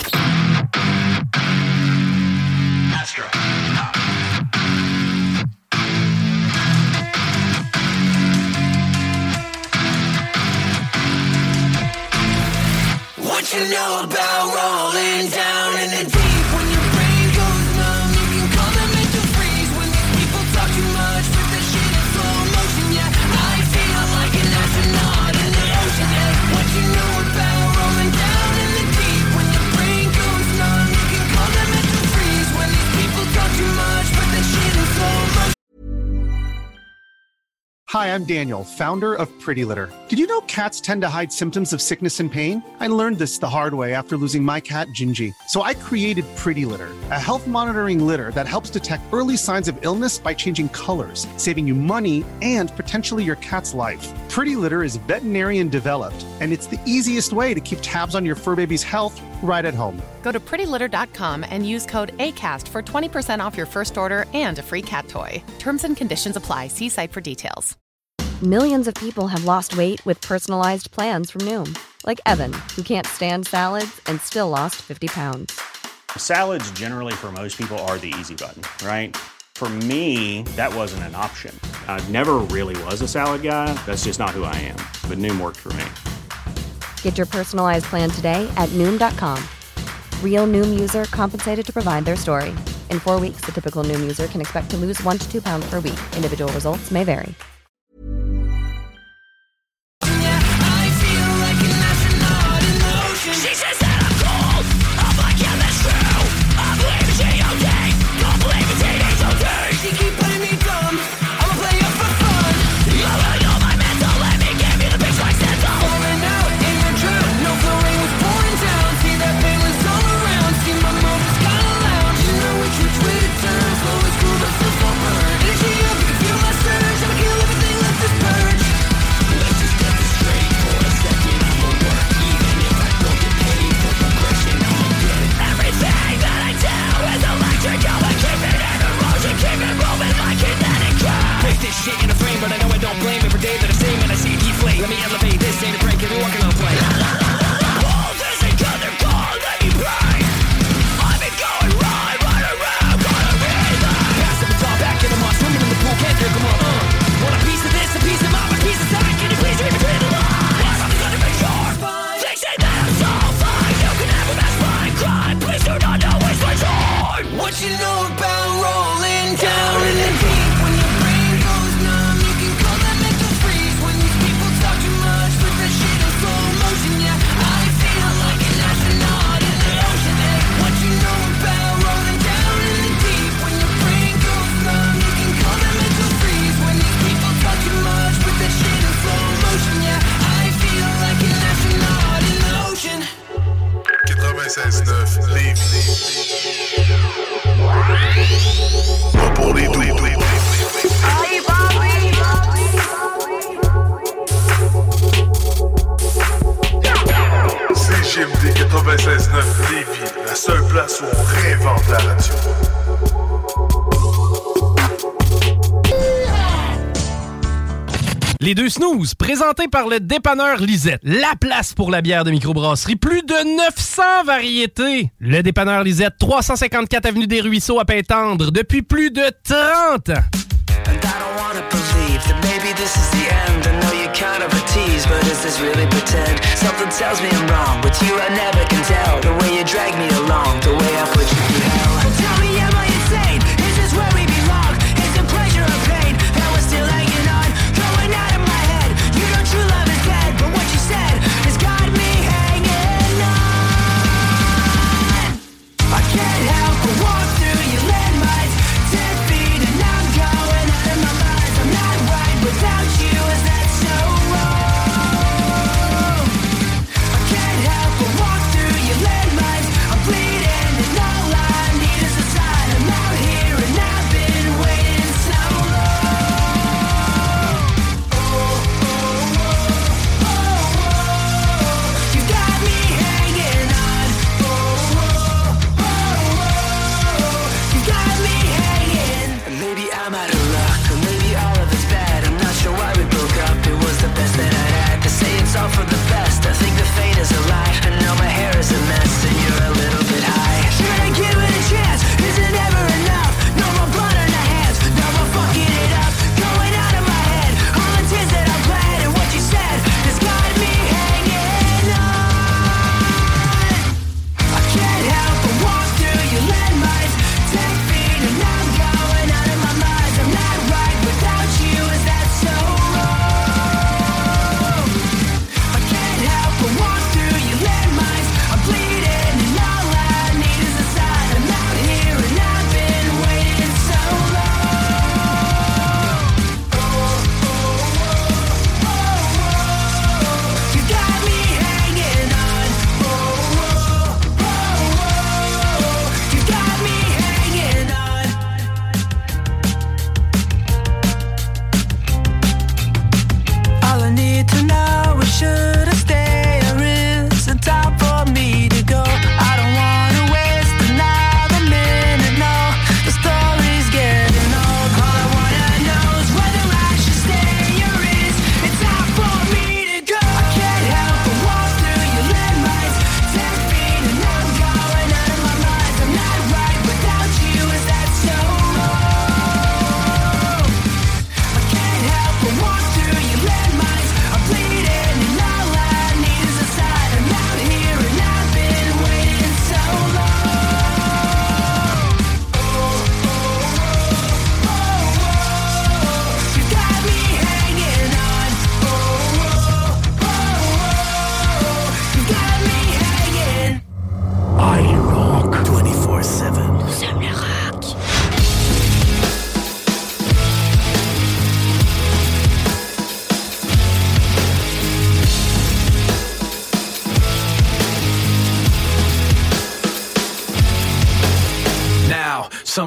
Astra. What you know about rolling down in the deep? When your brain goes numb, you can call them mental freeze. When these people talk too much, put the shit in slow motion, yeah. I feel like an astronaut in the ocean, yeah. What you know about rolling down in the deep? When your brain goes numb, you can call them mental freeze. When these people talk too much, put the shit in slow motion. Hi, I'm Daniel, founder of Pretty Litter. Did you know cats tend to hide symptoms of sickness and pain? I learned this the hard way after losing my cat, Gingy. So I created Pretty Litter, a health monitoring litter that helps detect early signs of illness by changing colors, saving you money and potentially your cat's life. Pretty Litter is veterinarian developed, and it's the easiest way to keep tabs on your fur baby's health right at home. Go to pretty litter dot com and use code ACAST for twenty percent off your first order and a free cat toy. Terms and conditions apply. See site for details. Millions of people have lost weight with personalized plans from Noom. Like Evan, who can't stand salads and still lost fifty pounds. Salads generally for most people are the easy button, right? For me, that wasn't an option. I never really was a salad guy. That's just not who I am. But Noom worked for me. Get your personalized plan today at Noom dot com. Real Noom user compensated to provide their story. In four weeks, the typical Noom user can expect to lose one to two pounds per week. Individual results may vary. She says that I'm cold, I'm like, yeah, that's true. I believe in G O D, don't believe in teenage O D. She keep playing me dumb, I'ma play her for fun. You already know my mental, let me give you the bitch like Santa. Falling out in your drought, no flow rain was pouring down. See that pain was all around, see my motor's kinda loud. You know what you tweeted turns, slow as cool, but still so burn. Energy up, you can feel my surge, I'ma kill everything, let this purge. Let's just get this straight for a second, I'ma work even if I don't get paid for progression, I'ma get it. Everything that I do is electric, I'ma keep it in erosion, keep it moving like kinetic curve. Break this shit in a frame, but I know I don't blame. Every day that I sing and I see it deflate. Let me elevate, this ain't a break, if you're walking on a plane. Oh, this ain't good, they're gone, let me break. I've been going right, right around, gonna read that. Pass the baton back in the mud, swimming in the pool, can't drink them up. Uh, want a piece of this, a piece of mine, a piece of that, can you please read between the lines? I'm gonna make sure, they say that I'm so fine. You can have a best friend, crime, please do not know waste my time. What you know about rolling down in the deep? When your brain goes numb, you can call that mental freeze. When these people talk too much with that shit in slow motion, yeah, I feel like an astronaut in the ocean. Hey, what you know about rolling down in the deep? When your brain goes numb, you can call that mental freeze. When these people talk too much with that shit in slow motion, yeah, I feel like an astronaut in the ocean. quatre-vingt-seize neuf Lévis. Pas pour les doux. C G M D quatre-vingt-seize neuf Lévis, la seule place où on réinvente la radio. Les deux snooze, présentés par le dépanneur Lisette. La place pour la bière de microbrasserie. Plus de neuf cents variétés. Le dépanneur Lisette, trois cent cinquante-quatre avenue des Ruisseaux à Pintendre, depuis plus de trente ans. And I don't wanna believe that maybe this is the end. I know you're kind of a tease, but is this really pretend? Something tells me I'm wrong. With you I never can tell. The way you drag me along, the way I put you through hell. Well, tell me, am I insane? Is this where we belong? Is it pleasure or pain that we're still hanging on? Going out of my head. You know true love is dead, but what you said has got me hanging on. I can't help but walk through your landmines. Ten feet and I'm going out of my mind. I'm not right without you, is that so wrong? I can't help but walk through your landmines. I'm bleeding and all I need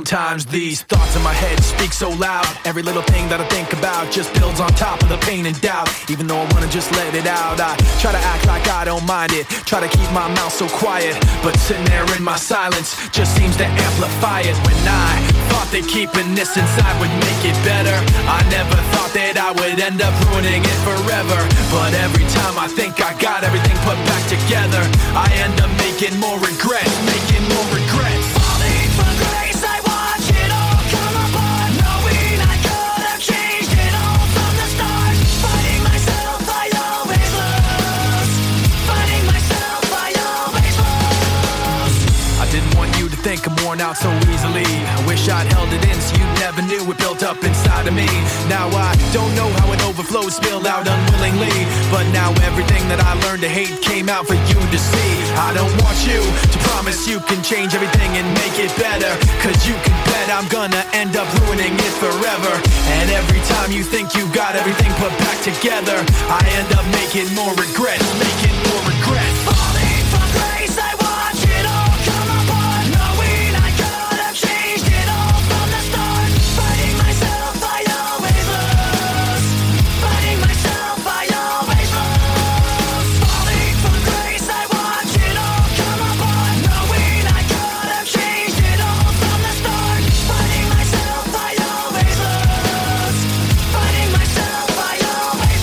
Sometimes these thoughts in my head speak so loud. Every little thing that I think about just builds on top of the pain and doubt. Even though I wanna just let it out, I try to act like I don't mind it. Try to keep my mouth so quiet, but sitting there in my silence just seems to amplify it. When I thought that keeping this inside would make it better, I never thought that I would end up ruining it forever. But every time I think I got everything put back together, I end up making more regrets, making more regrets. Falling from grace, I watch it all come apart, knowing I could have changed it all from the start. Fighting myself, I always lose. Fighting myself, I always lose. I didn't want you to think I'm worn out so easily. I wish I'd held it in so you never knew it built up inside of me. Now I don't know how it overflowed, spilled out unwillingly. But now everything that I learned to hate came out for you to see. I don't want you to promise you can change everything and make it better, cause you can bet I'm gonna end up ruining it forever. And every time you think you got everything put back together, I end up making more regrets, making more regrets. Falling from grace, I watch it all come apart, knowing I could have changed it all from the start. Fighting myself, I always lose. Fighting myself, I always lose. Falling from grace, I watch it all come apart, knowing I could have changed it all from the start. Fighting myself, I always lose. Fighting myself, I always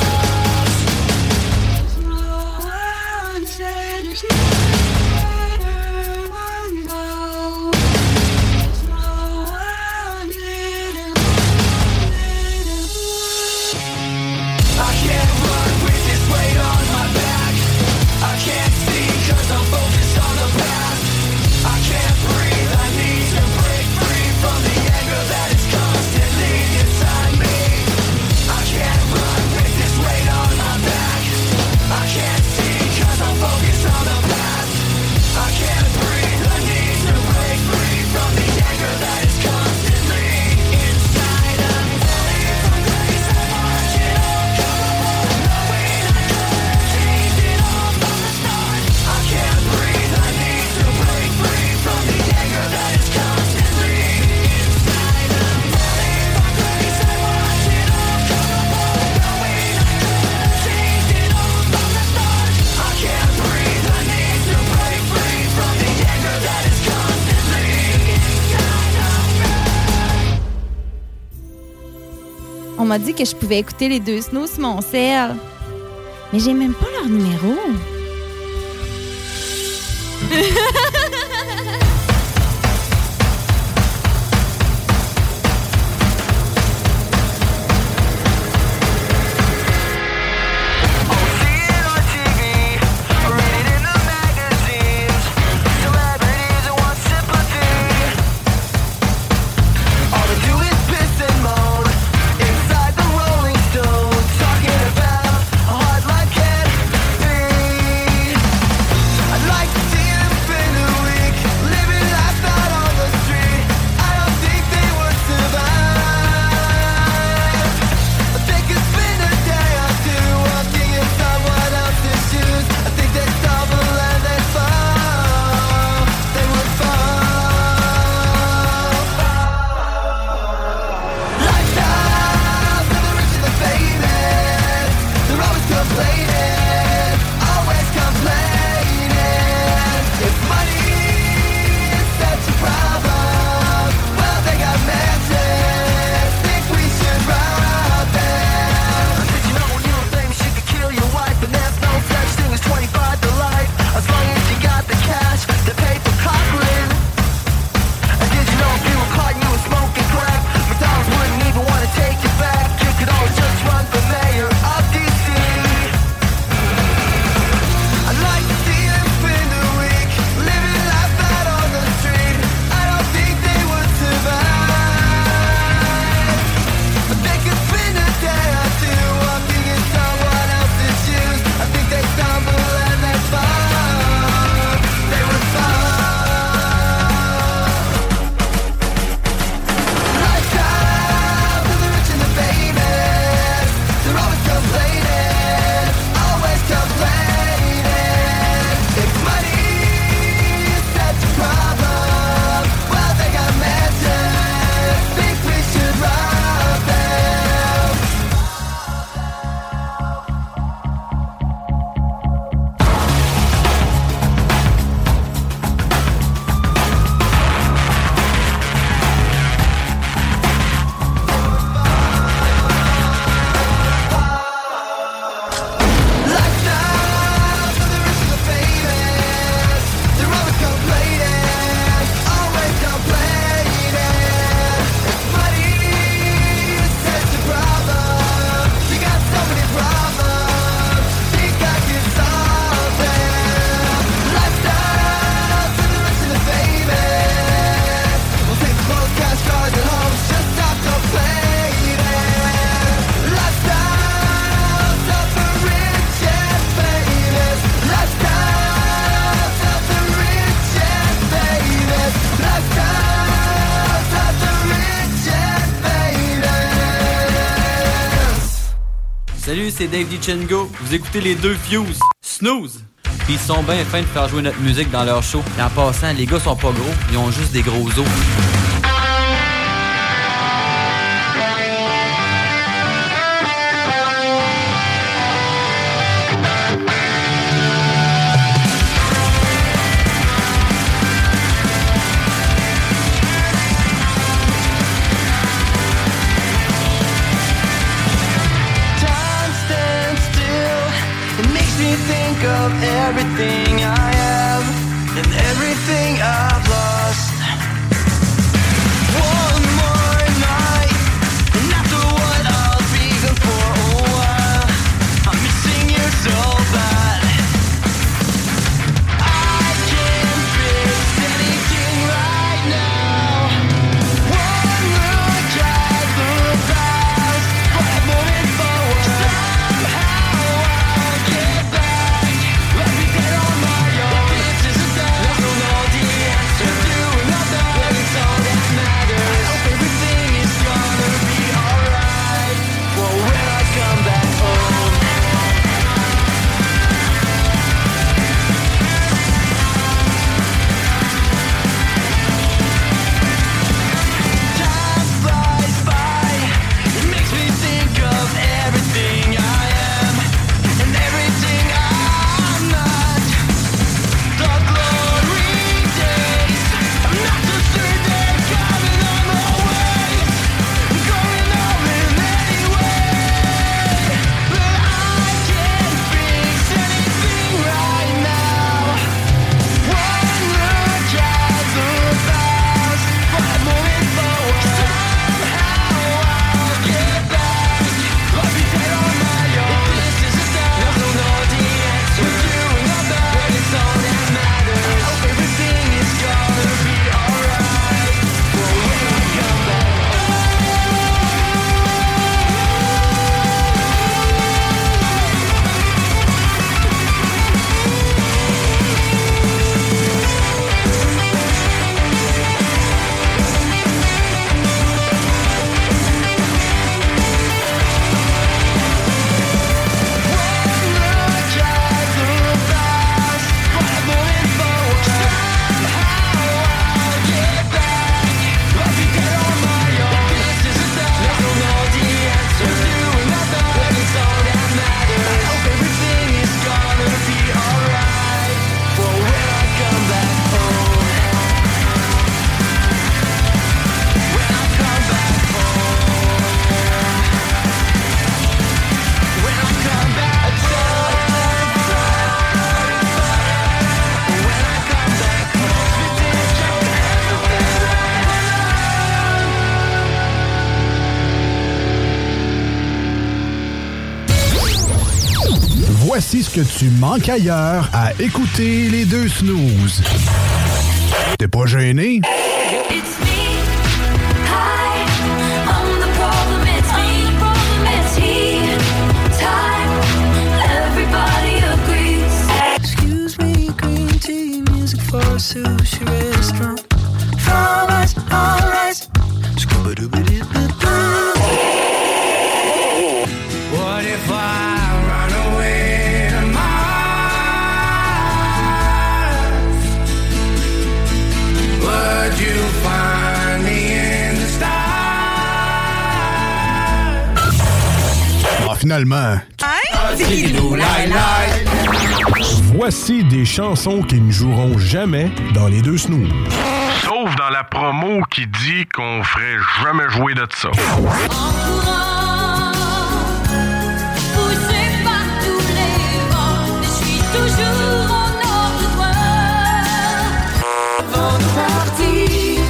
I can't run with this weight on my back. I can't see cause I'm focused on the past. I can't breathe, I need to break free from the anger that is constantly inside me. I can't run with this weight on my back. I can't see cause I'm focused on the past. I can't breathe, I need to break free from the anger that is constantly inside of me. From grace I watch it all come apart, knowing I could have changed it all from the start. I can't breathe, I need to break free from the anger that is constantly inside of me. From grace I watch it all come apart, knowing I could have changed it all from the start. I can't breathe, I need to break free from the anger that is constantly inside of me. On m'a dit que je pouvais écouter les deux snooze sur mon cell. Mais j'ai même pas leur numéro. All they do is piss and moan inside the Rolling Stones, talking about a heart life can be. I'd like to see an infinity. Salut, c'est Dave DiCengo. Vous écoutez les deux Fuse. Snooze. Puis ils sont bien fins de faire jouer notre musique dans leur show. Et en passant, les gars sont pas gros, ils ont juste des gros os. Of everything I am and everything I've lost. One more night, and after what I'll be gone for a while. I'm missing you so bad. I can't fix anything right now. One look at the past, but I'm moving forward. Somehow I'll get back. Let me get on my own. This isn't that. There's no know the answer to another. But it's all that matters. I hope everything is gonna be alright. For when I come back home. Time flies by. It makes me think of everything I am and everything I'm not. The glory days. I'm not so sure they're coming on my way. I'm going all in anyway. But I can't fix anything right now. One look at the past, but I'm moving forward. Somehow I'll get back. Let me get on my own. If this is a start, there's no know the answer to another. But it's all that matters. I hope everything is gonna be alright. For when I come back Voici ce que tu manques ailleurs à écouter les deux snooze. T'es pas gêné? It's me. Hi, I'm the problem. It's me. It's he. Time. Everybody agrees. Excuse me, green tea, music for a sushi restaurant. From us, all right. What if I run away to Mars? Would you find me in the stars? Ah, finalement. Voici des chansons qui ne joueront jamais dans les deux snooze. Sauf dans la promo qui dit qu'on ferait jamais jouer de ça. Toujours en ordre droit. Avant de partir,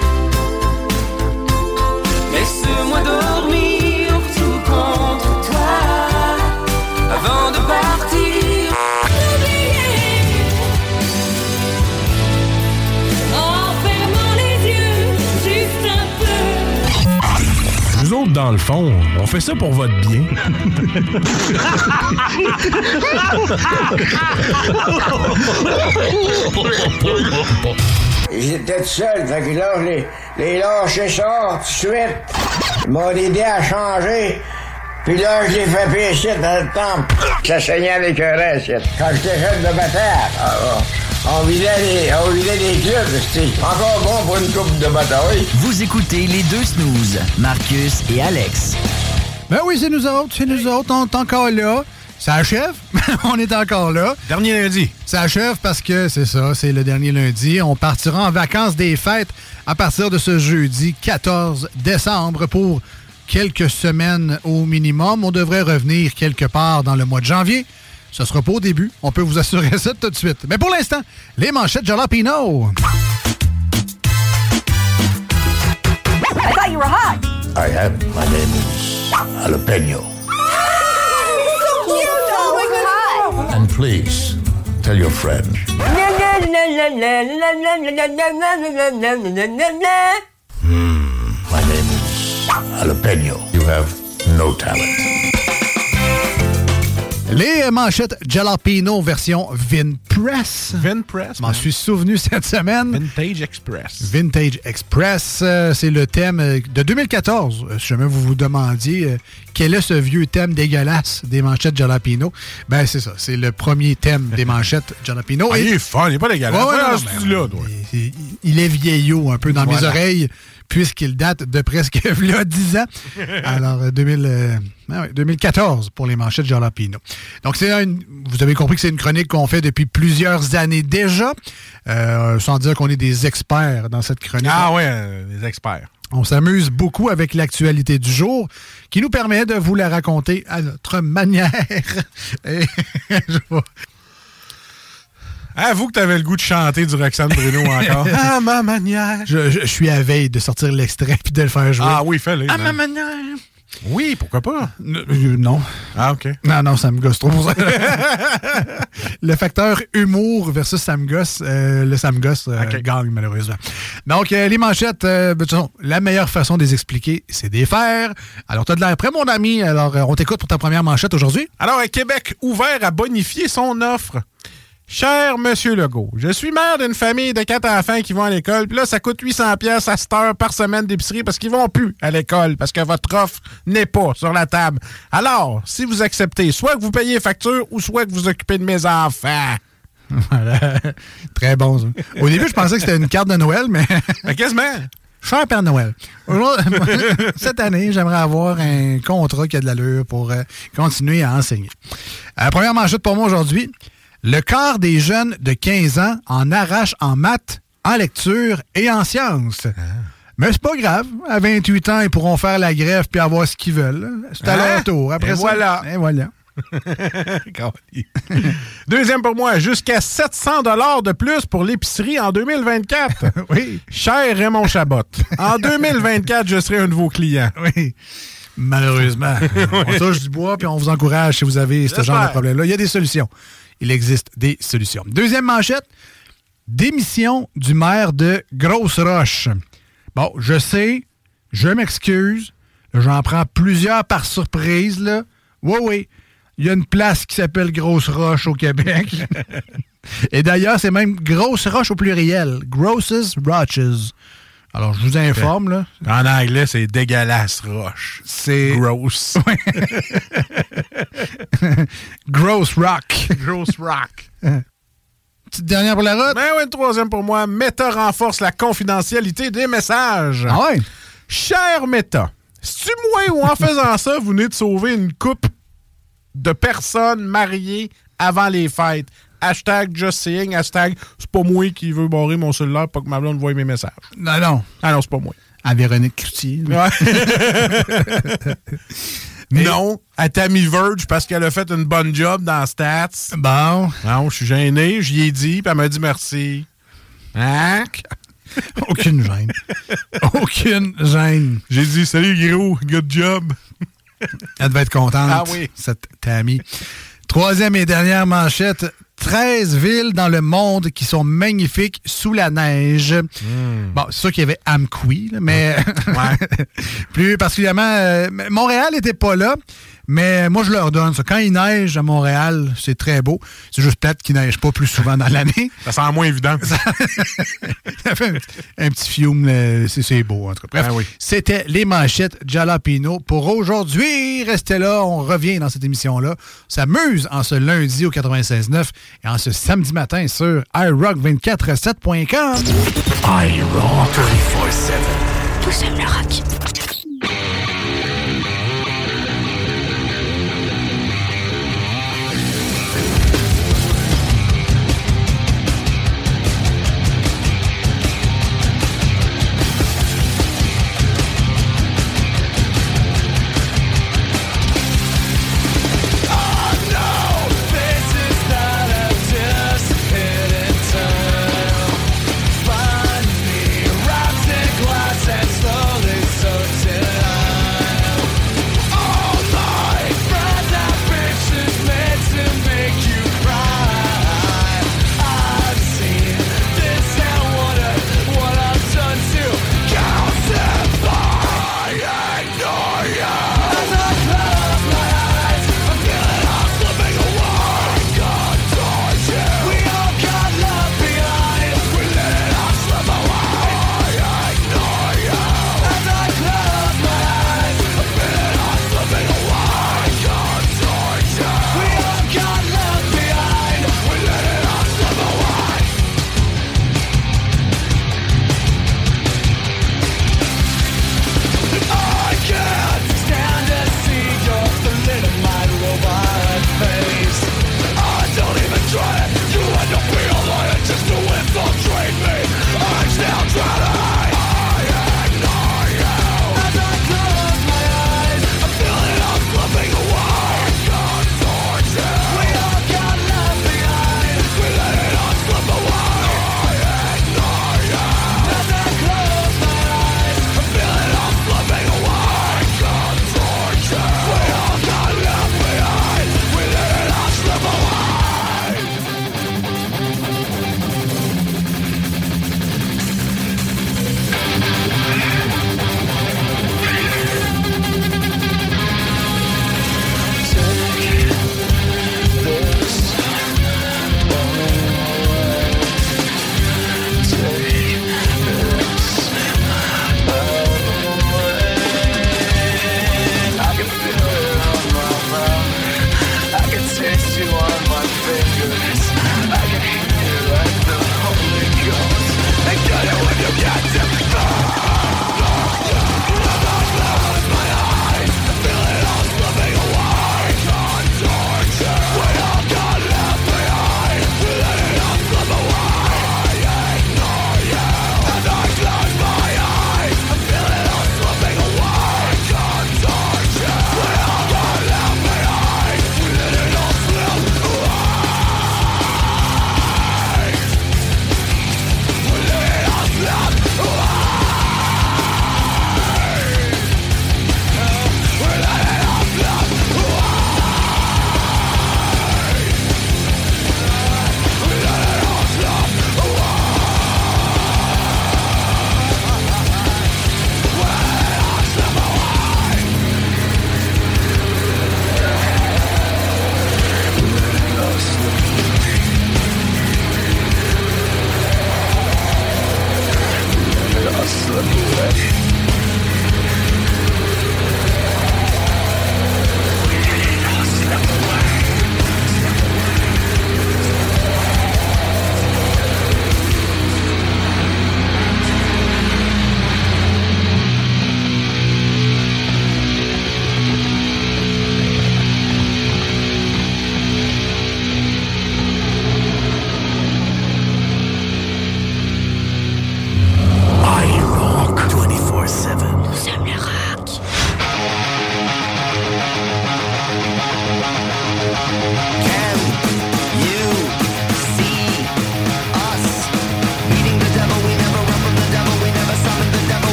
laisse-moi dormir tout contre toi. Avant de partir, oublier. En fermant les yeux, juste un peu. Nous autres, dans le fond, on fait ça pour votre bien. J'étais tout seul, fait que là, je les, les lâché ça tout de suite. Ils m'ont aidé à changer. Puis là, je l'ai fait pécher dans le temple. Ça saignait avec un reste. Quand j'étais jeune de bataille, on vidait les, on vidait les clubs, c'était encore bon pour une coupe de bataille. Vous écoutez les deux snooze, Marcus et Alex. Ben oui, c'est nous autres, c'est nous autres, on est encore là. Ça achève, on est encore là. Dernier lundi. Ça achève parce que c'est ça, c'est le dernier lundi. On partira en vacances des fêtes à partir de ce jeudi quatorze décembre pour quelques semaines au minimum. On devrait revenir quelque part dans le mois de janvier. Ce sera pas au début, on peut vous assurer ça tout de suite. Mais pour l'instant, les manchettes Jalapino. I thought you were hot. I am. My name is Jalapeno. And please, tell your friend. Hmm, my name is Jalapeno. You have no talent. Les manchettes Jalapeno version Vinpress. Vinpress. Je m'en suis souvenu cette semaine. Vintage Express. Vintage Express, euh, c'est le thème de deux mille quatorze. Euh, si jamais vous vous demandiez euh, quel est ce vieux thème dégueulasse des manchettes Jalapeno, ben c'est ça, c'est le premier thème des manchettes Jalapeno. Ah, Et... il est fun, il n'est pas dégueulasse. Ouais, ouais, ouais, non, non, mais, là, il, il, il est vieillot un peu dans voilà. mes oreilles, puisqu'il date de presque là, dix ans. Alors, deux mille, euh, ah ouais, deux mille quatorze pour les manchettes Jalapeno. Donc, c'est une, vous avez compris que c'est une chronique qu'on fait depuis plusieurs années déjà, euh, sans dire qu'on est des experts dans cette chronique. Ah ouais, euh, des experts. On s'amuse beaucoup avec l'actualité du jour, qui nous permet de vous la raconter à notre manière. Et, je vois... Avoue que t'avais le goût de chanter du Roxane Bruno encore. À ma manière. Je, je, je suis à veille de sortir l'extrait puis de le faire jouer. Ah oui, fais-le. À ma manière. Oui, pourquoi pas? Euh, non. Ah, OK. Non, non, ça me gosse trop. Le facteur humour versus ça me gosse, euh, le ça me gosse euh, okay. gagne malheureusement. Donc, euh, les manchettes, euh, de toute façon, la meilleure façon de les expliquer, c'est des faire. Alors, t'as de l'air prêt, mon ami. Alors, euh, on t'écoute pour ta première manchette aujourd'hui. Alors, Québec ouvert à bonifier son offre. Cher Monsieur Legault, je suis mère d'une famille de quatre enfants qui vont à l'école, puis là, ça coûte huit cents piastres à cette heure par semaine d'épicerie parce qu'ils vont plus à l'école, parce que votre offre n'est pas sur la table. Alors, si vous acceptez, soit que vous payez les factures, ou soit que vous occupez de mes enfants. Voilà. Très bon, ça. Au début, je pensais que c'était une carte de Noël, mais... mais quasiment. Cher Père Noël, cette année, j'aimerais avoir un contrat qui a de l'allure pour euh, continuer à enseigner. Euh, première manchette pour moi aujourd'hui. Le quart des jeunes de quinze ans en arrache en maths, en lecture et en sciences. Ah. Mais c'est pas grave. À vingt-huit ans, ils pourront faire la grève puis avoir ce qu'ils veulent. C'est à hein? leur tour. Après et ça, voilà. Et voilà. Deuxième pour moi, jusqu'à sept cents dollars de plus pour l'épicerie en deux mille vingt-quatre. Oui. Cher Raymond Chabot, en deux mille vingt-quatre, je serai un de vos clients. Oui. Malheureusement. On touche du bois puis on vous encourage si vous avez ce genre de problème-là. Il y a des solutions. Il existe des solutions. Deuxième manchette, démission du maire de Grosse-Roche. Bon, je sais, je m'excuse, j'en prends plusieurs par surprise, là. Oui, oui, il y a une place qui s'appelle Grosse-Roche au Québec. Et d'ailleurs, c'est même Grosse-Roche au pluriel. Grosses Roches. Alors, je vous informe, là. En anglais, c'est dégueulasse roche. C'est... Gross. Gross rock. Gross rock. Petite dernière pour la route? Ben oui, une troisième pour moi. Meta renforce la confidentialité des messages. Ah ouais? Cher Meta, c'est-tu moi ou en faisant ça, vous venez de sauver une couple de personnes mariées avant les fêtes? Hashtag just saying, hashtag c'est pas moi qui veux barrer mon cellulaire pour que ma blonde voie mes messages. Non, non. Ah non, c'est pas moi. À Véronique Cloutier. Ouais. Non, à Tammy Verge parce qu'elle a fait une bonne job dans Stats. Bon. Non, je suis gêné, j'y ai dit, puis elle m'a dit merci. Hein? Aucune gêne. Aucune gêne. J'ai dit salut gros, good job. Elle devait être contente. Ah oui. Cette Tammy. Troisième et dernière manchette. treize villes dans le monde qui sont magnifiques sous la neige. Mm. Bon, c'est sûr qu'il y avait Amqui, là, mais ouais. plus particulièrement, euh, Montréal n'était pas là, Mais moi, je leur donne ça. Quand il neige à Montréal, c'est très beau. C'est juste peut-être qu'il neige pas plus souvent dans l'année. Ça sent moins évident. Ça fait un, un petit fiume, c'est, c'est beau, en tout cas. Bref, ah oui. C'était les manchettes Jalapino pour aujourd'hui. Restez là, on revient dans cette émission-là. On s'amuse en ce lundi au quatre-vingt-seize neuf et en ce samedi matin sur iRock vingt-quatre sept point com. iRock vingt-quatre sept. Tous aiment le rock. So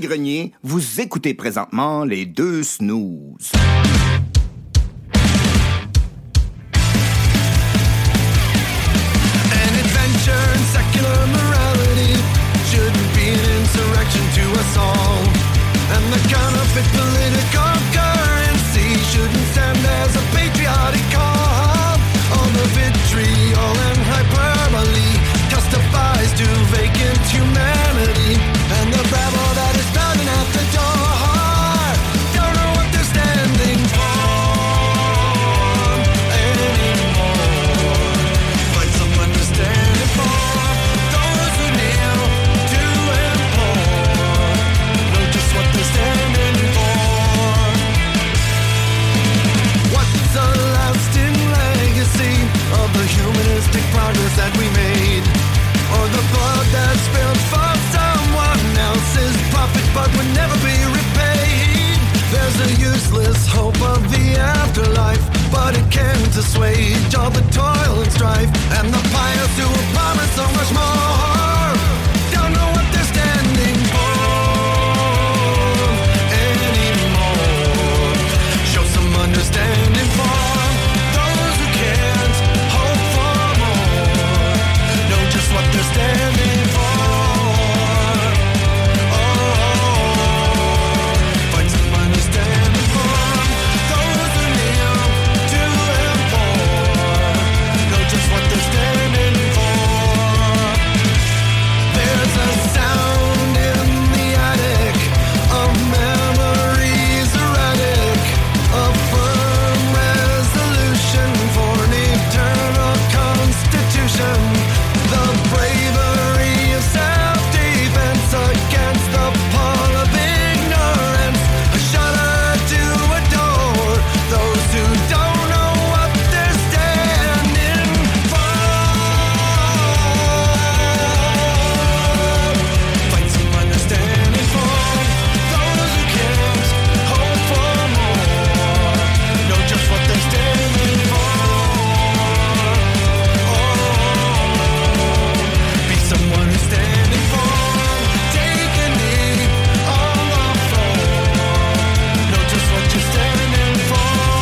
Grenier, vous écoutez présentement les deux snooze. An adventure in secular morality shouldn't be an insurrection to us all. And the counterfeit political currency shouldn't stand as a patriotic call. All the vitriol and hyperbole testifies to vacant humanity. And the babble that is pounding at the door don't know what they're standing for anymore. Find someone to stand for those who kneel to implore. Know just what they're standing for. What's a lasting legacy of the humanistic progress that we made? Or the blood that's spilled for someone else's profit but would never be repaid. There's a useless hope of the afterlife, but it can't assuage all the toil and strife. And the pious who will promise so much more don't know what they're standing for anymore. Show some understanding for those who can't hope for more. Know just what they're standing for. Oh, find some understanding for those who kneel to implore. Know just what they're standing for. There's a sound in the attic of memories erratic, a firm resolution for an eternal constitution. The bravery of self-defense against the pall of ignorance. A shudder to adore those who don't know what they're standing for. Find some understanding for those who can't hope for more. Know just what they're standing for. Be someone who's standing for. Take a knee on the floor. Know just what you're standing for.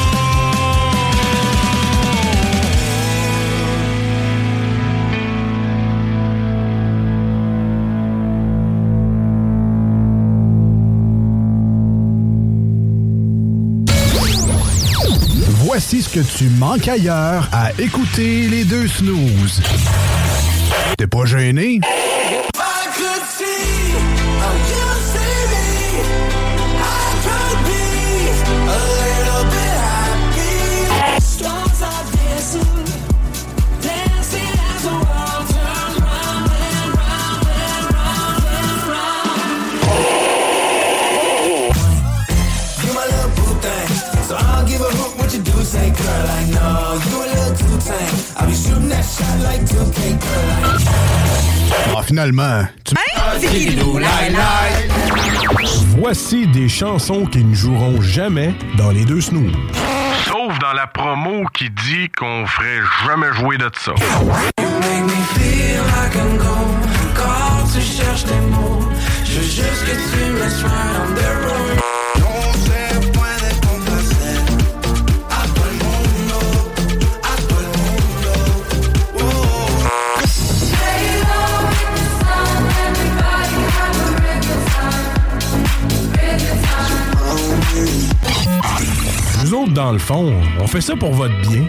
Voici ce que tu manques ailleurs à écouter les deux snooze. T'es pas gêné? I could see how you see me. I could be a little bit happy. Storms are dancing, dancing as the world turns round and round and round and round. You my little boo thing, so I'll give a hoot what you do. Say, girl, I know you a little too tame. I'll be shooting that shot like two K, girl, I know. Ah, finalement, tu... Voici des chansons qui ne joueront jamais dans les deux snooze. Sauf dans la promo qui dit qu'on ferait jamais jouer de ça. You make me feel like I'm gone. Quand tu cherches tes mots, je veux juste que tu me laisses right on the road. No se puede complacer a todo el mundo, a todo el mundo. Oh. Hey, love, song, everybody have a real good time, real good time. Nous autres, dans le fond, on fait ça pour votre bien.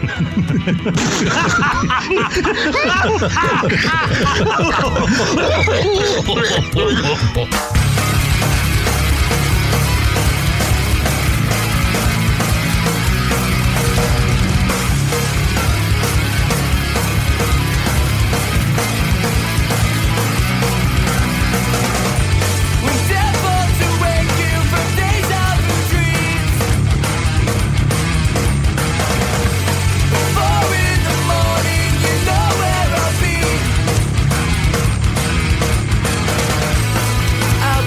I'll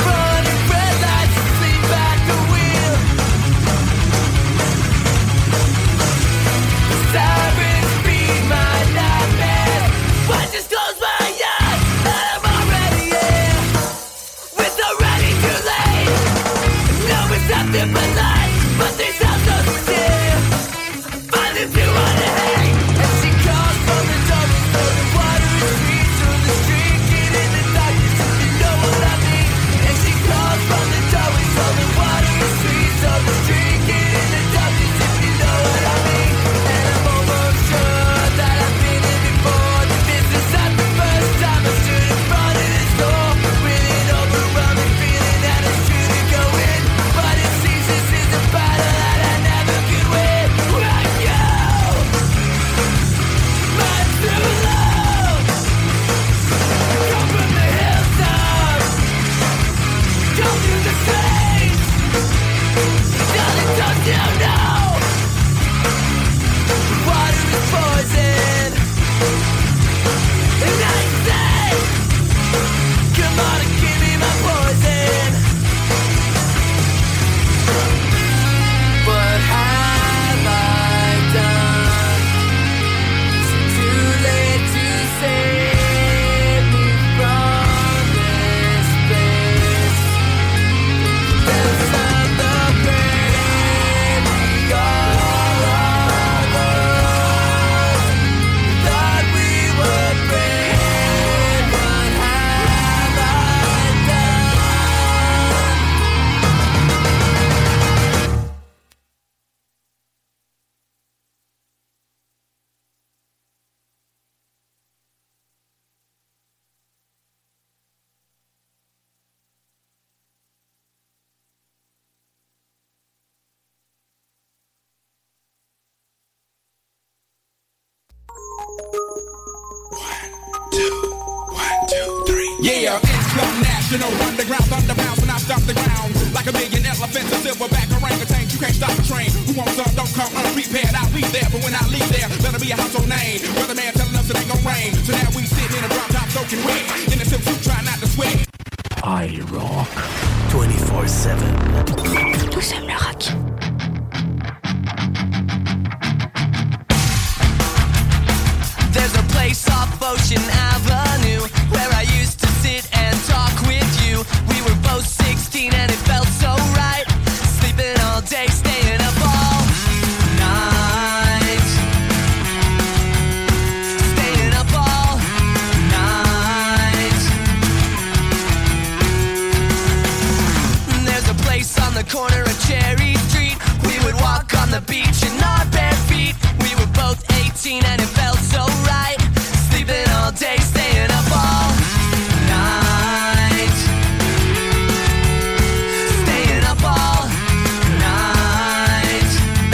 Yeah, international underground thunder bounce when I stop the ground. Like a million elephants, a silverback orangutan. You can't stop the train. Who wants some? Don't come unprepared. I'll leave there, but when I leave there, better be a household name. Weatherman telling us it ain't gon' rain. So now we sitting in a drop top soaking wet. In a silk suit, try not to sweat. I rock twenty-four seven. Nous sommes le rock. There's a place off Ocean Avenue where I used to sit and talk with you. We were both sixteen and it felt so right. Sleeping all day, staying up all night. Staying up all night. There's a place on the corner of Cherry Street. We would walk on the beach in our bare feet. We were both eighteen and it felt so right. Sleeping all day, staying up all night. Staying up all night.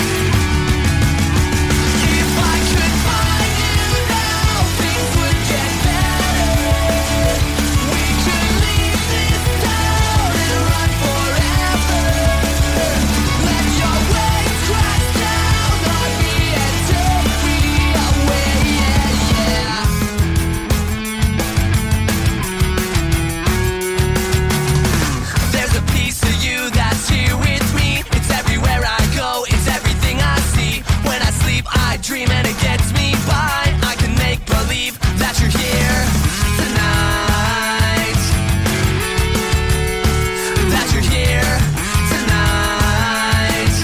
If I could find you now, things would get better. We could leave this town and run forever. Let your waves crash down on me and take me away, yeah, yeah. There's a piece of you that's here with me. It's everywhere I go, it's everything I see. When I sleep, I dream and it gets me by. I can make believe that you're here tonight. That you're here tonight.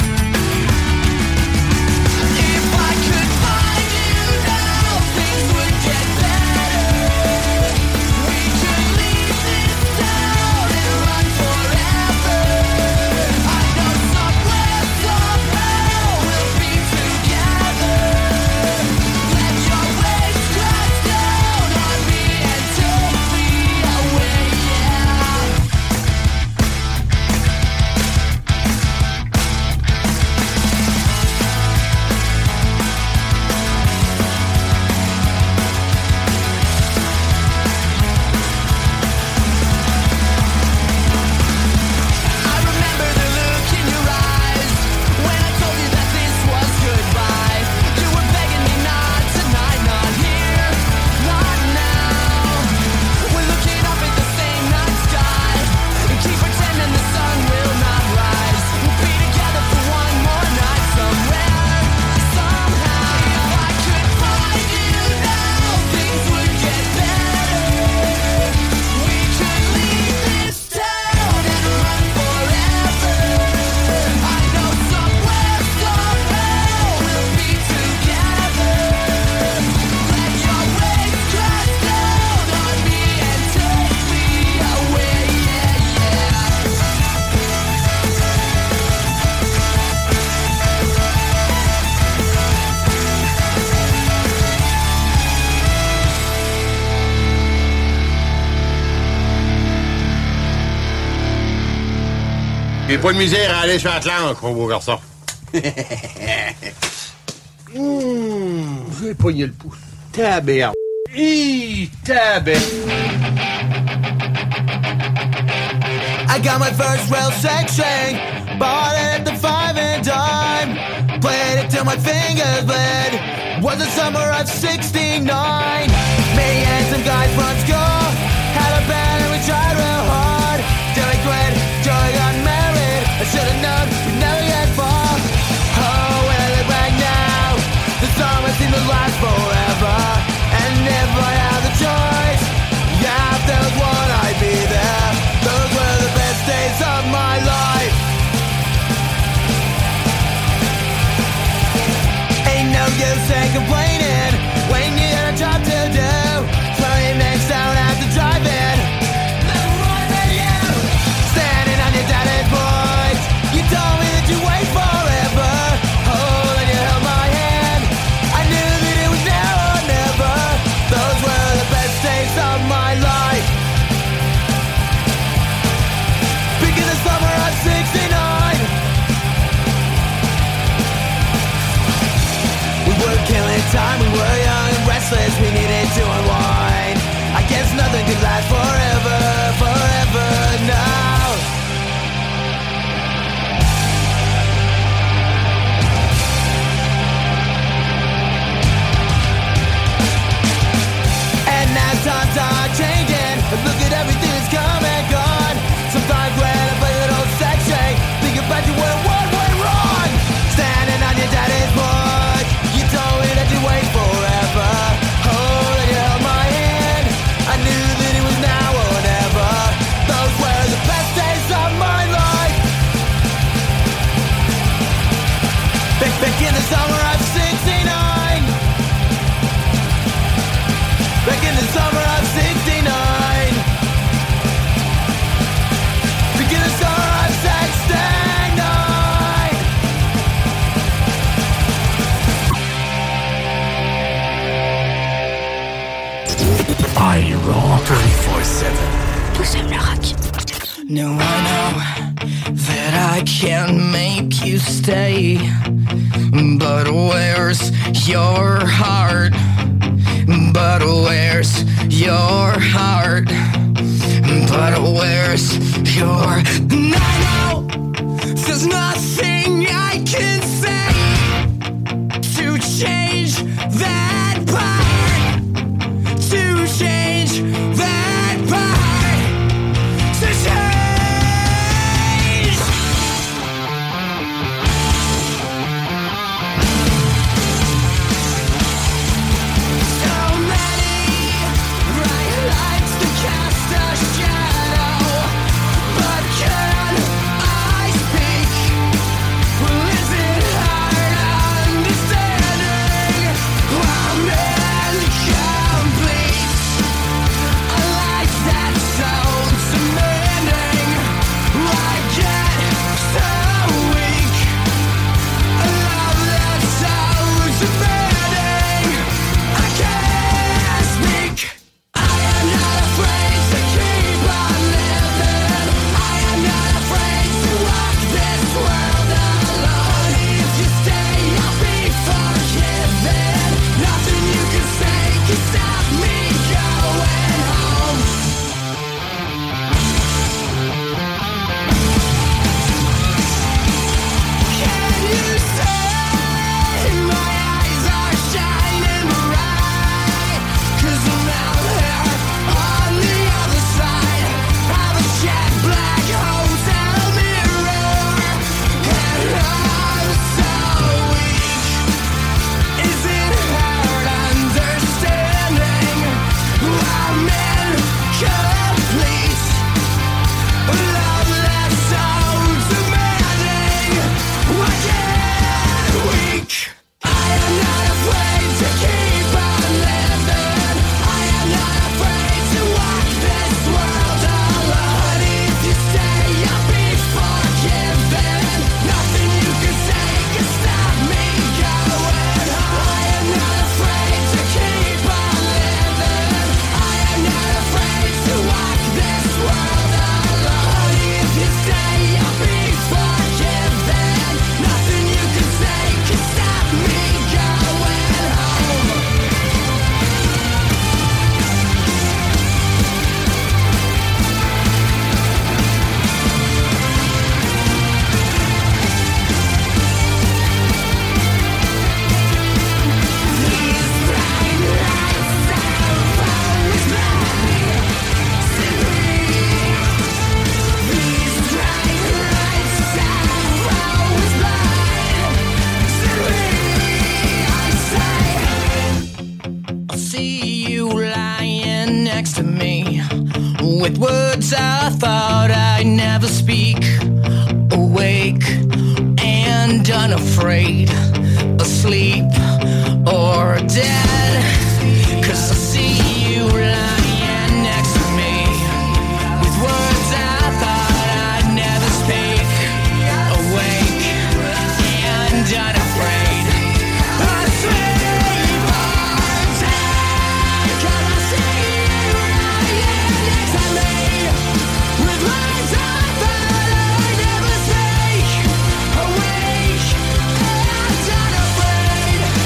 If I could find you now, things would get better. We could leave this town and run forever. I know somewhere, somehow we'll be together. Let your waves crash down on me and take me away, yeah. I remember the look in your eyes when I told you that this was goodbye. You were begging me not tonight, not here, not now. We're looking up at the same night sky and keep pretending the sun will not rise. We'll be together for one more night somewhere, somehow. If I could find you now, things would get better. We could leave this town and run forever. I know somewhere, somehow we'll be together. Let your waves crash down on me and take me away, yeah, yeah. J'ai pas de misère à aller sur Atlantique, mon beau garçon. Mmh, j'ai pogné le pouce. Taberne. Hi, taberne. I got my first rail section, bought it at the five and dime, played it till my fingers bled. Was the summer of sixty-nine. Me and some guys from school had a band and we tried real hard. Till we quit, Joey got married. I should've known we'd never get far. Oh, when I look back now, the summer seemed to last forever. And if I had the choice, yeah, if there was one, I'd be there. Those were the best days of my life. Ain't no use in complaining when you got a job to do. Twelve evenings down after driving. Standing on your daddy's porch, you told me summer of sixty-nine. Back in the summer of sixty-nine. Back in the summer of sixty-nine. iRock twenty-four seven. Tous aiment le rock. No, I know that I can't make you stay, but where's your heart? But where's your heart? But where's your... And I know there's nothing I can say to change that part, to change that part, to change. With words I thought I'd never speak, awake and unafraid, asleep or dead. 'Cause I see you lying next to me, with words I thought I'd never speak, awake and unafraid, asleep or dead. 'Cause I see you lying next to me, with words I thought I'd never speak, awake and unafraid.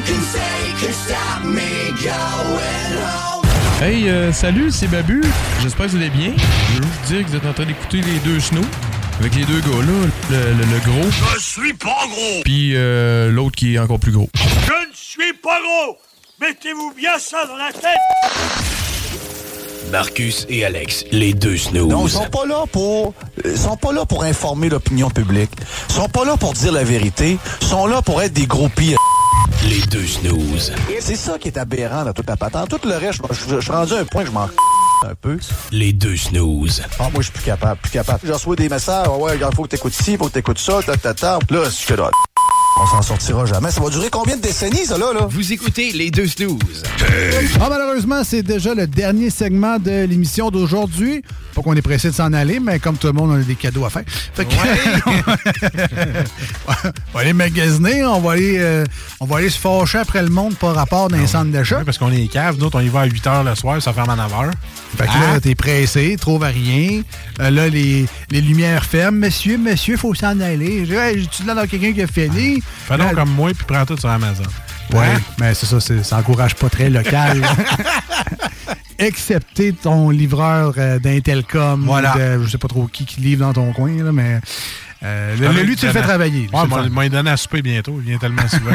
can say could stop me going home. Hey, euh, salut, c'est Babu. J'espère que vous allez bien. Je veux vous dire que vous êtes en train d'écouter les deux snows. Avec les deux gars là, le, le, le gros. Je suis pas gros. Puis euh, l'autre qui est encore plus gros. Je ne suis pas gros. Mettez-vous bien ça dans la tête. Marcus et Alex, les deux snooze. Non, ils sont pas là pour, ils sont pas là pour informer l'opinion publique. Ils sont pas là pour dire la vérité. Ils sont là pour être des gros pires. Les deux snooze. C'est ça qui est aberrant dans toute la patente. Tout le reste, je, je, je suis rendu à un point que je m'en un peu. Les deux snooze. Ah, moi, je suis plus capable, plus capable. Je reçois des messages. Ah ouais, il faut que t'écoutes ci, faut que t'écoutes ça, ta, ta, ta. Là, c'est que là. On s'en sortira jamais. Ça va durer combien de décennies, ça, là? là? Vous écoutez les deux snooze. Ah, malheureusement, c'est déjà le dernier segment de l'émission d'aujourd'hui. Pas qu'on est pressé de s'en aller, mais comme tout le monde, on a des cadeaux à faire. Fait que, ouais. on va aller magasiner, on va aller, euh, on va aller se fâcher après le monde par rapport d'un centre d'achat. Oui, parce qu'on est cave. Nous autres, on y va à huit heures le soir, ça ferme à neuf heures. Fait que ah. là, t'es pressé, trouve rien. Euh, là, les, les lumières ferment. Monsieur, monsieur, faut s'en aller. Hey, j'ai-tu là dans quelqu'un qui a fini? Fais donc comme moi, puis prends tout sur Amazon. Ouais, hein? Mais c'est ça, c'est, ça encourage pas très local. Excepté ton livreur euh, d'Intelcom, voilà. de, je sais pas trop qui qui livre dans ton coin, là, mais euh, le, le, lui, tu le fais travailler. Ouais, moi, il m'a donné à souper bientôt, il vient tellement souvent.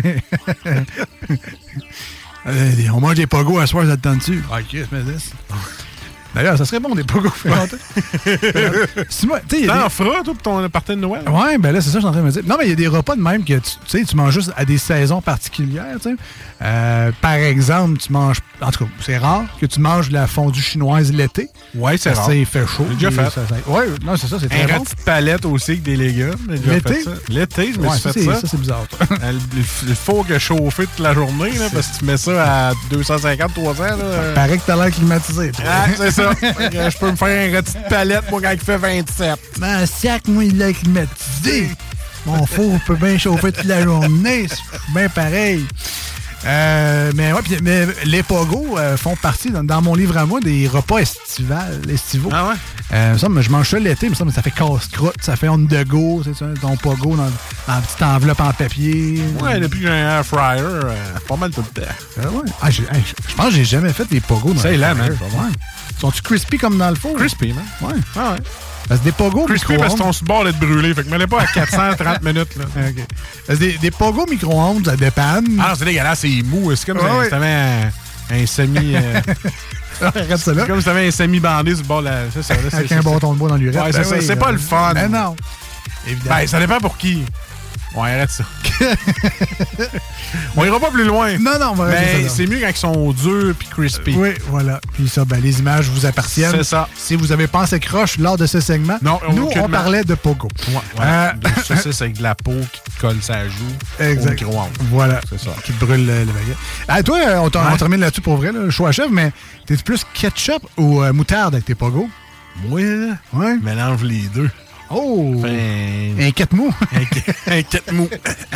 euh, on mange des pogos à soir, ça te tente-tu? Ah, ok, mais ça. D'ailleurs, ça serait bon, des pogos. Si moi, tu sais, T'en des... feras, toi, pour ton party de Noël? Ouais, ben là, c'est ça que je suis en train de me dire. Non, mais il y a des repas de même que tu sais, tu manges juste à des saisons particulières, tu sais. Euh, par exemple, tu manges... En tout cas, c'est rare que tu manges de la fondue chinoise l'été. Ouais, c'est rare. Il fait chaud. J'ai déjà fait. Ça, ça... Ouais, non, c'est ça, c'est très Un bon. une petite palette aussi avec des légumes. L'été? L'été, je me ouais, suis ça, fait c'est, ça. Ça, c'est bizarre. Le four que chauffer toute la journée, là, parce que tu mets ça à deux cent cinquante à trois cents. Là. Paraît que t'as l'air climatisé. Ah, c'est ça. Je peux me faire une petite palette, moi, quand il fait vingt-sept. Ben, sac, moi, il l'a climatisé. Mon four peut bien chauffer toute la journée. C'est bien pareil. Euh, mais ouais, pis, mais les pogos euh, font partie, dans, dans mon livre à moi, des repas estivales, estivaux. Ah ouais? Euh, ça, je mange ça l'été, mais ça, mais ça fait casse-croûte, ça fait on de go, c'est ça, ton pogo dans, dans une petite enveloppe en papier. Ouais, depuis que j'ai un air fryer, euh, pas mal tout le temps. Euh, ouais. Ah, j'ai, hey, je pense que j'ai jamais fait des pogos dans c'est le là, man. Ouais. Sont-tu crispy comme dans le four? Crispy, man. Ouais. Ah ouais. Parce que des pogos crispy parce que ton support est brûlé. Fait que mets-les pas à quatre cent trente minutes. Là. OK. Parce que des, des pogos micro-ondes, ça dépanne. Ah, c'est dégueulasse, c'est mou. C'est comme ouais, si t'avais un, un semi... Euh... Arrête ça là. C'est comme si t'avais un semi-bandé sur le bord de la... C'est ça, là, c'est, avec c'est, un c'est, bâton de bois dans l'urette. Ouais, c'est, ça, c'est pas le fun. Mais non. Évidemment. Ben, ça dépend pour qui. Ouais, arrête ça. On ira pas plus loin. Non, non, on va Mais c'est mieux quand ils sont durs puis crispy. Oui, voilà. Puis ça, ben, les images vous appartiennent. C'est ça. Si vous avez pensé croche lors de ce segment, non, nous, on parlait de pogo. Ouais, voilà. Euh... Ça, c'est avec de la peau qui te colle sa joue. Exact. Au micro-ondes. Voilà. C'est ça. Qui te brûle le, le baguette. Ah, toi, on, ouais. on termine là-dessus pour vrai, là, le choix à chef, mais t'es plus ketchup ou euh, moutarde avec tes pogos? Moi, là, ouais. Mélange les deux. Oh! Ben... Un quête mou. Un quête mou.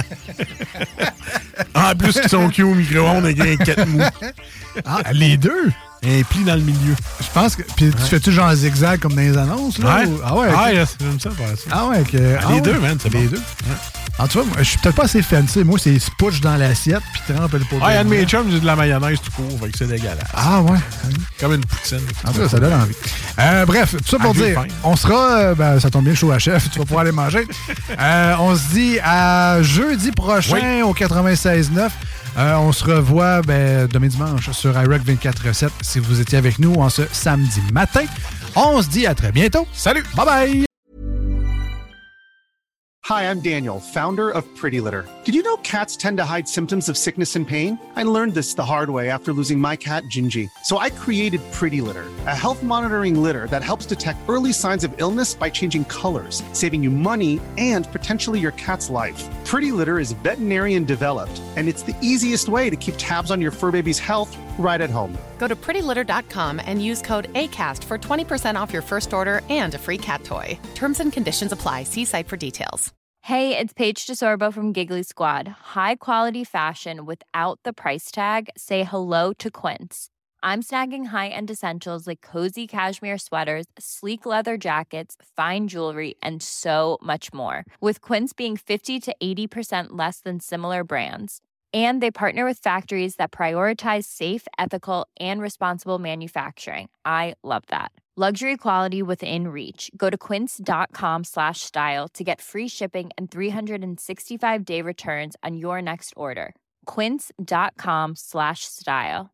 En plus, ils sont cute au micro-ondes avec un quête mou. Ah, les deux? Un pli dans le milieu. Je pense que. Puis tu ouais. fais-tu genre zigzag comme dans les annonces? Là, ouais. Ou... Ah ouais? Ah, yes, j'aime ça faire ça. Ah ouais? Que... Ah, ah, les ouais. deux, man, c'est les bon. deux. Ouais. En tout cas, je suis peut-être pas assez fancy. Moi, c'est spouche dans l'assiette puis trempe le pot. Ah, un de mes chums, j'ai de la mayonnaise tout court, fait que c'est dégueulasse. Ah ouais? Comme une poutine. En tout cas, ça donne envie. Euh, bref, tout ça pour ah, dire, on sera, euh, ben, ça tombe bien, chaud à chef, tu vas pouvoir aller manger. euh, on se dit à jeudi prochain oui. au quatre-vingt-seize neuf. Euh, on se revoit ben, demain dimanche sur iRock vingt-quatre sept si vous étiez avec nous en ce samedi matin. On se dit à très bientôt. Salut! Bye bye! Hi, I'm Daniel, founder of Pretty Litter. Did you know cats tend to hide symptoms of sickness and pain? I learned this the hard way after losing my cat, Gingy. So I created Pretty Litter, a health monitoring litter that helps detect early signs of illness by changing colors, saving you money and potentially your cat's life. Pretty Litter is veterinarian developed, and it's the easiest way to keep tabs on your fur baby's health right at home. Go to pretty litter dot com and use code ACAST for twenty percent off your first order and a free cat toy. Terms and conditions apply. See site for details. Hey, it's Paige DeSorbo from Giggly Squad. High quality fashion without the price tag. Say hello to Quince. I'm snagging high-end essentials like cozy cashmere sweaters, sleek leather jackets, fine jewelry, and so much more. With Quince being fifty to eighty percent less than similar brands. And they partner with factories that prioritize safe, ethical, and responsible manufacturing. I love that. Luxury quality within reach. Go to quince.com slash style to get free shipping and three sixty-five day returns on your next order. Quince.com slash style.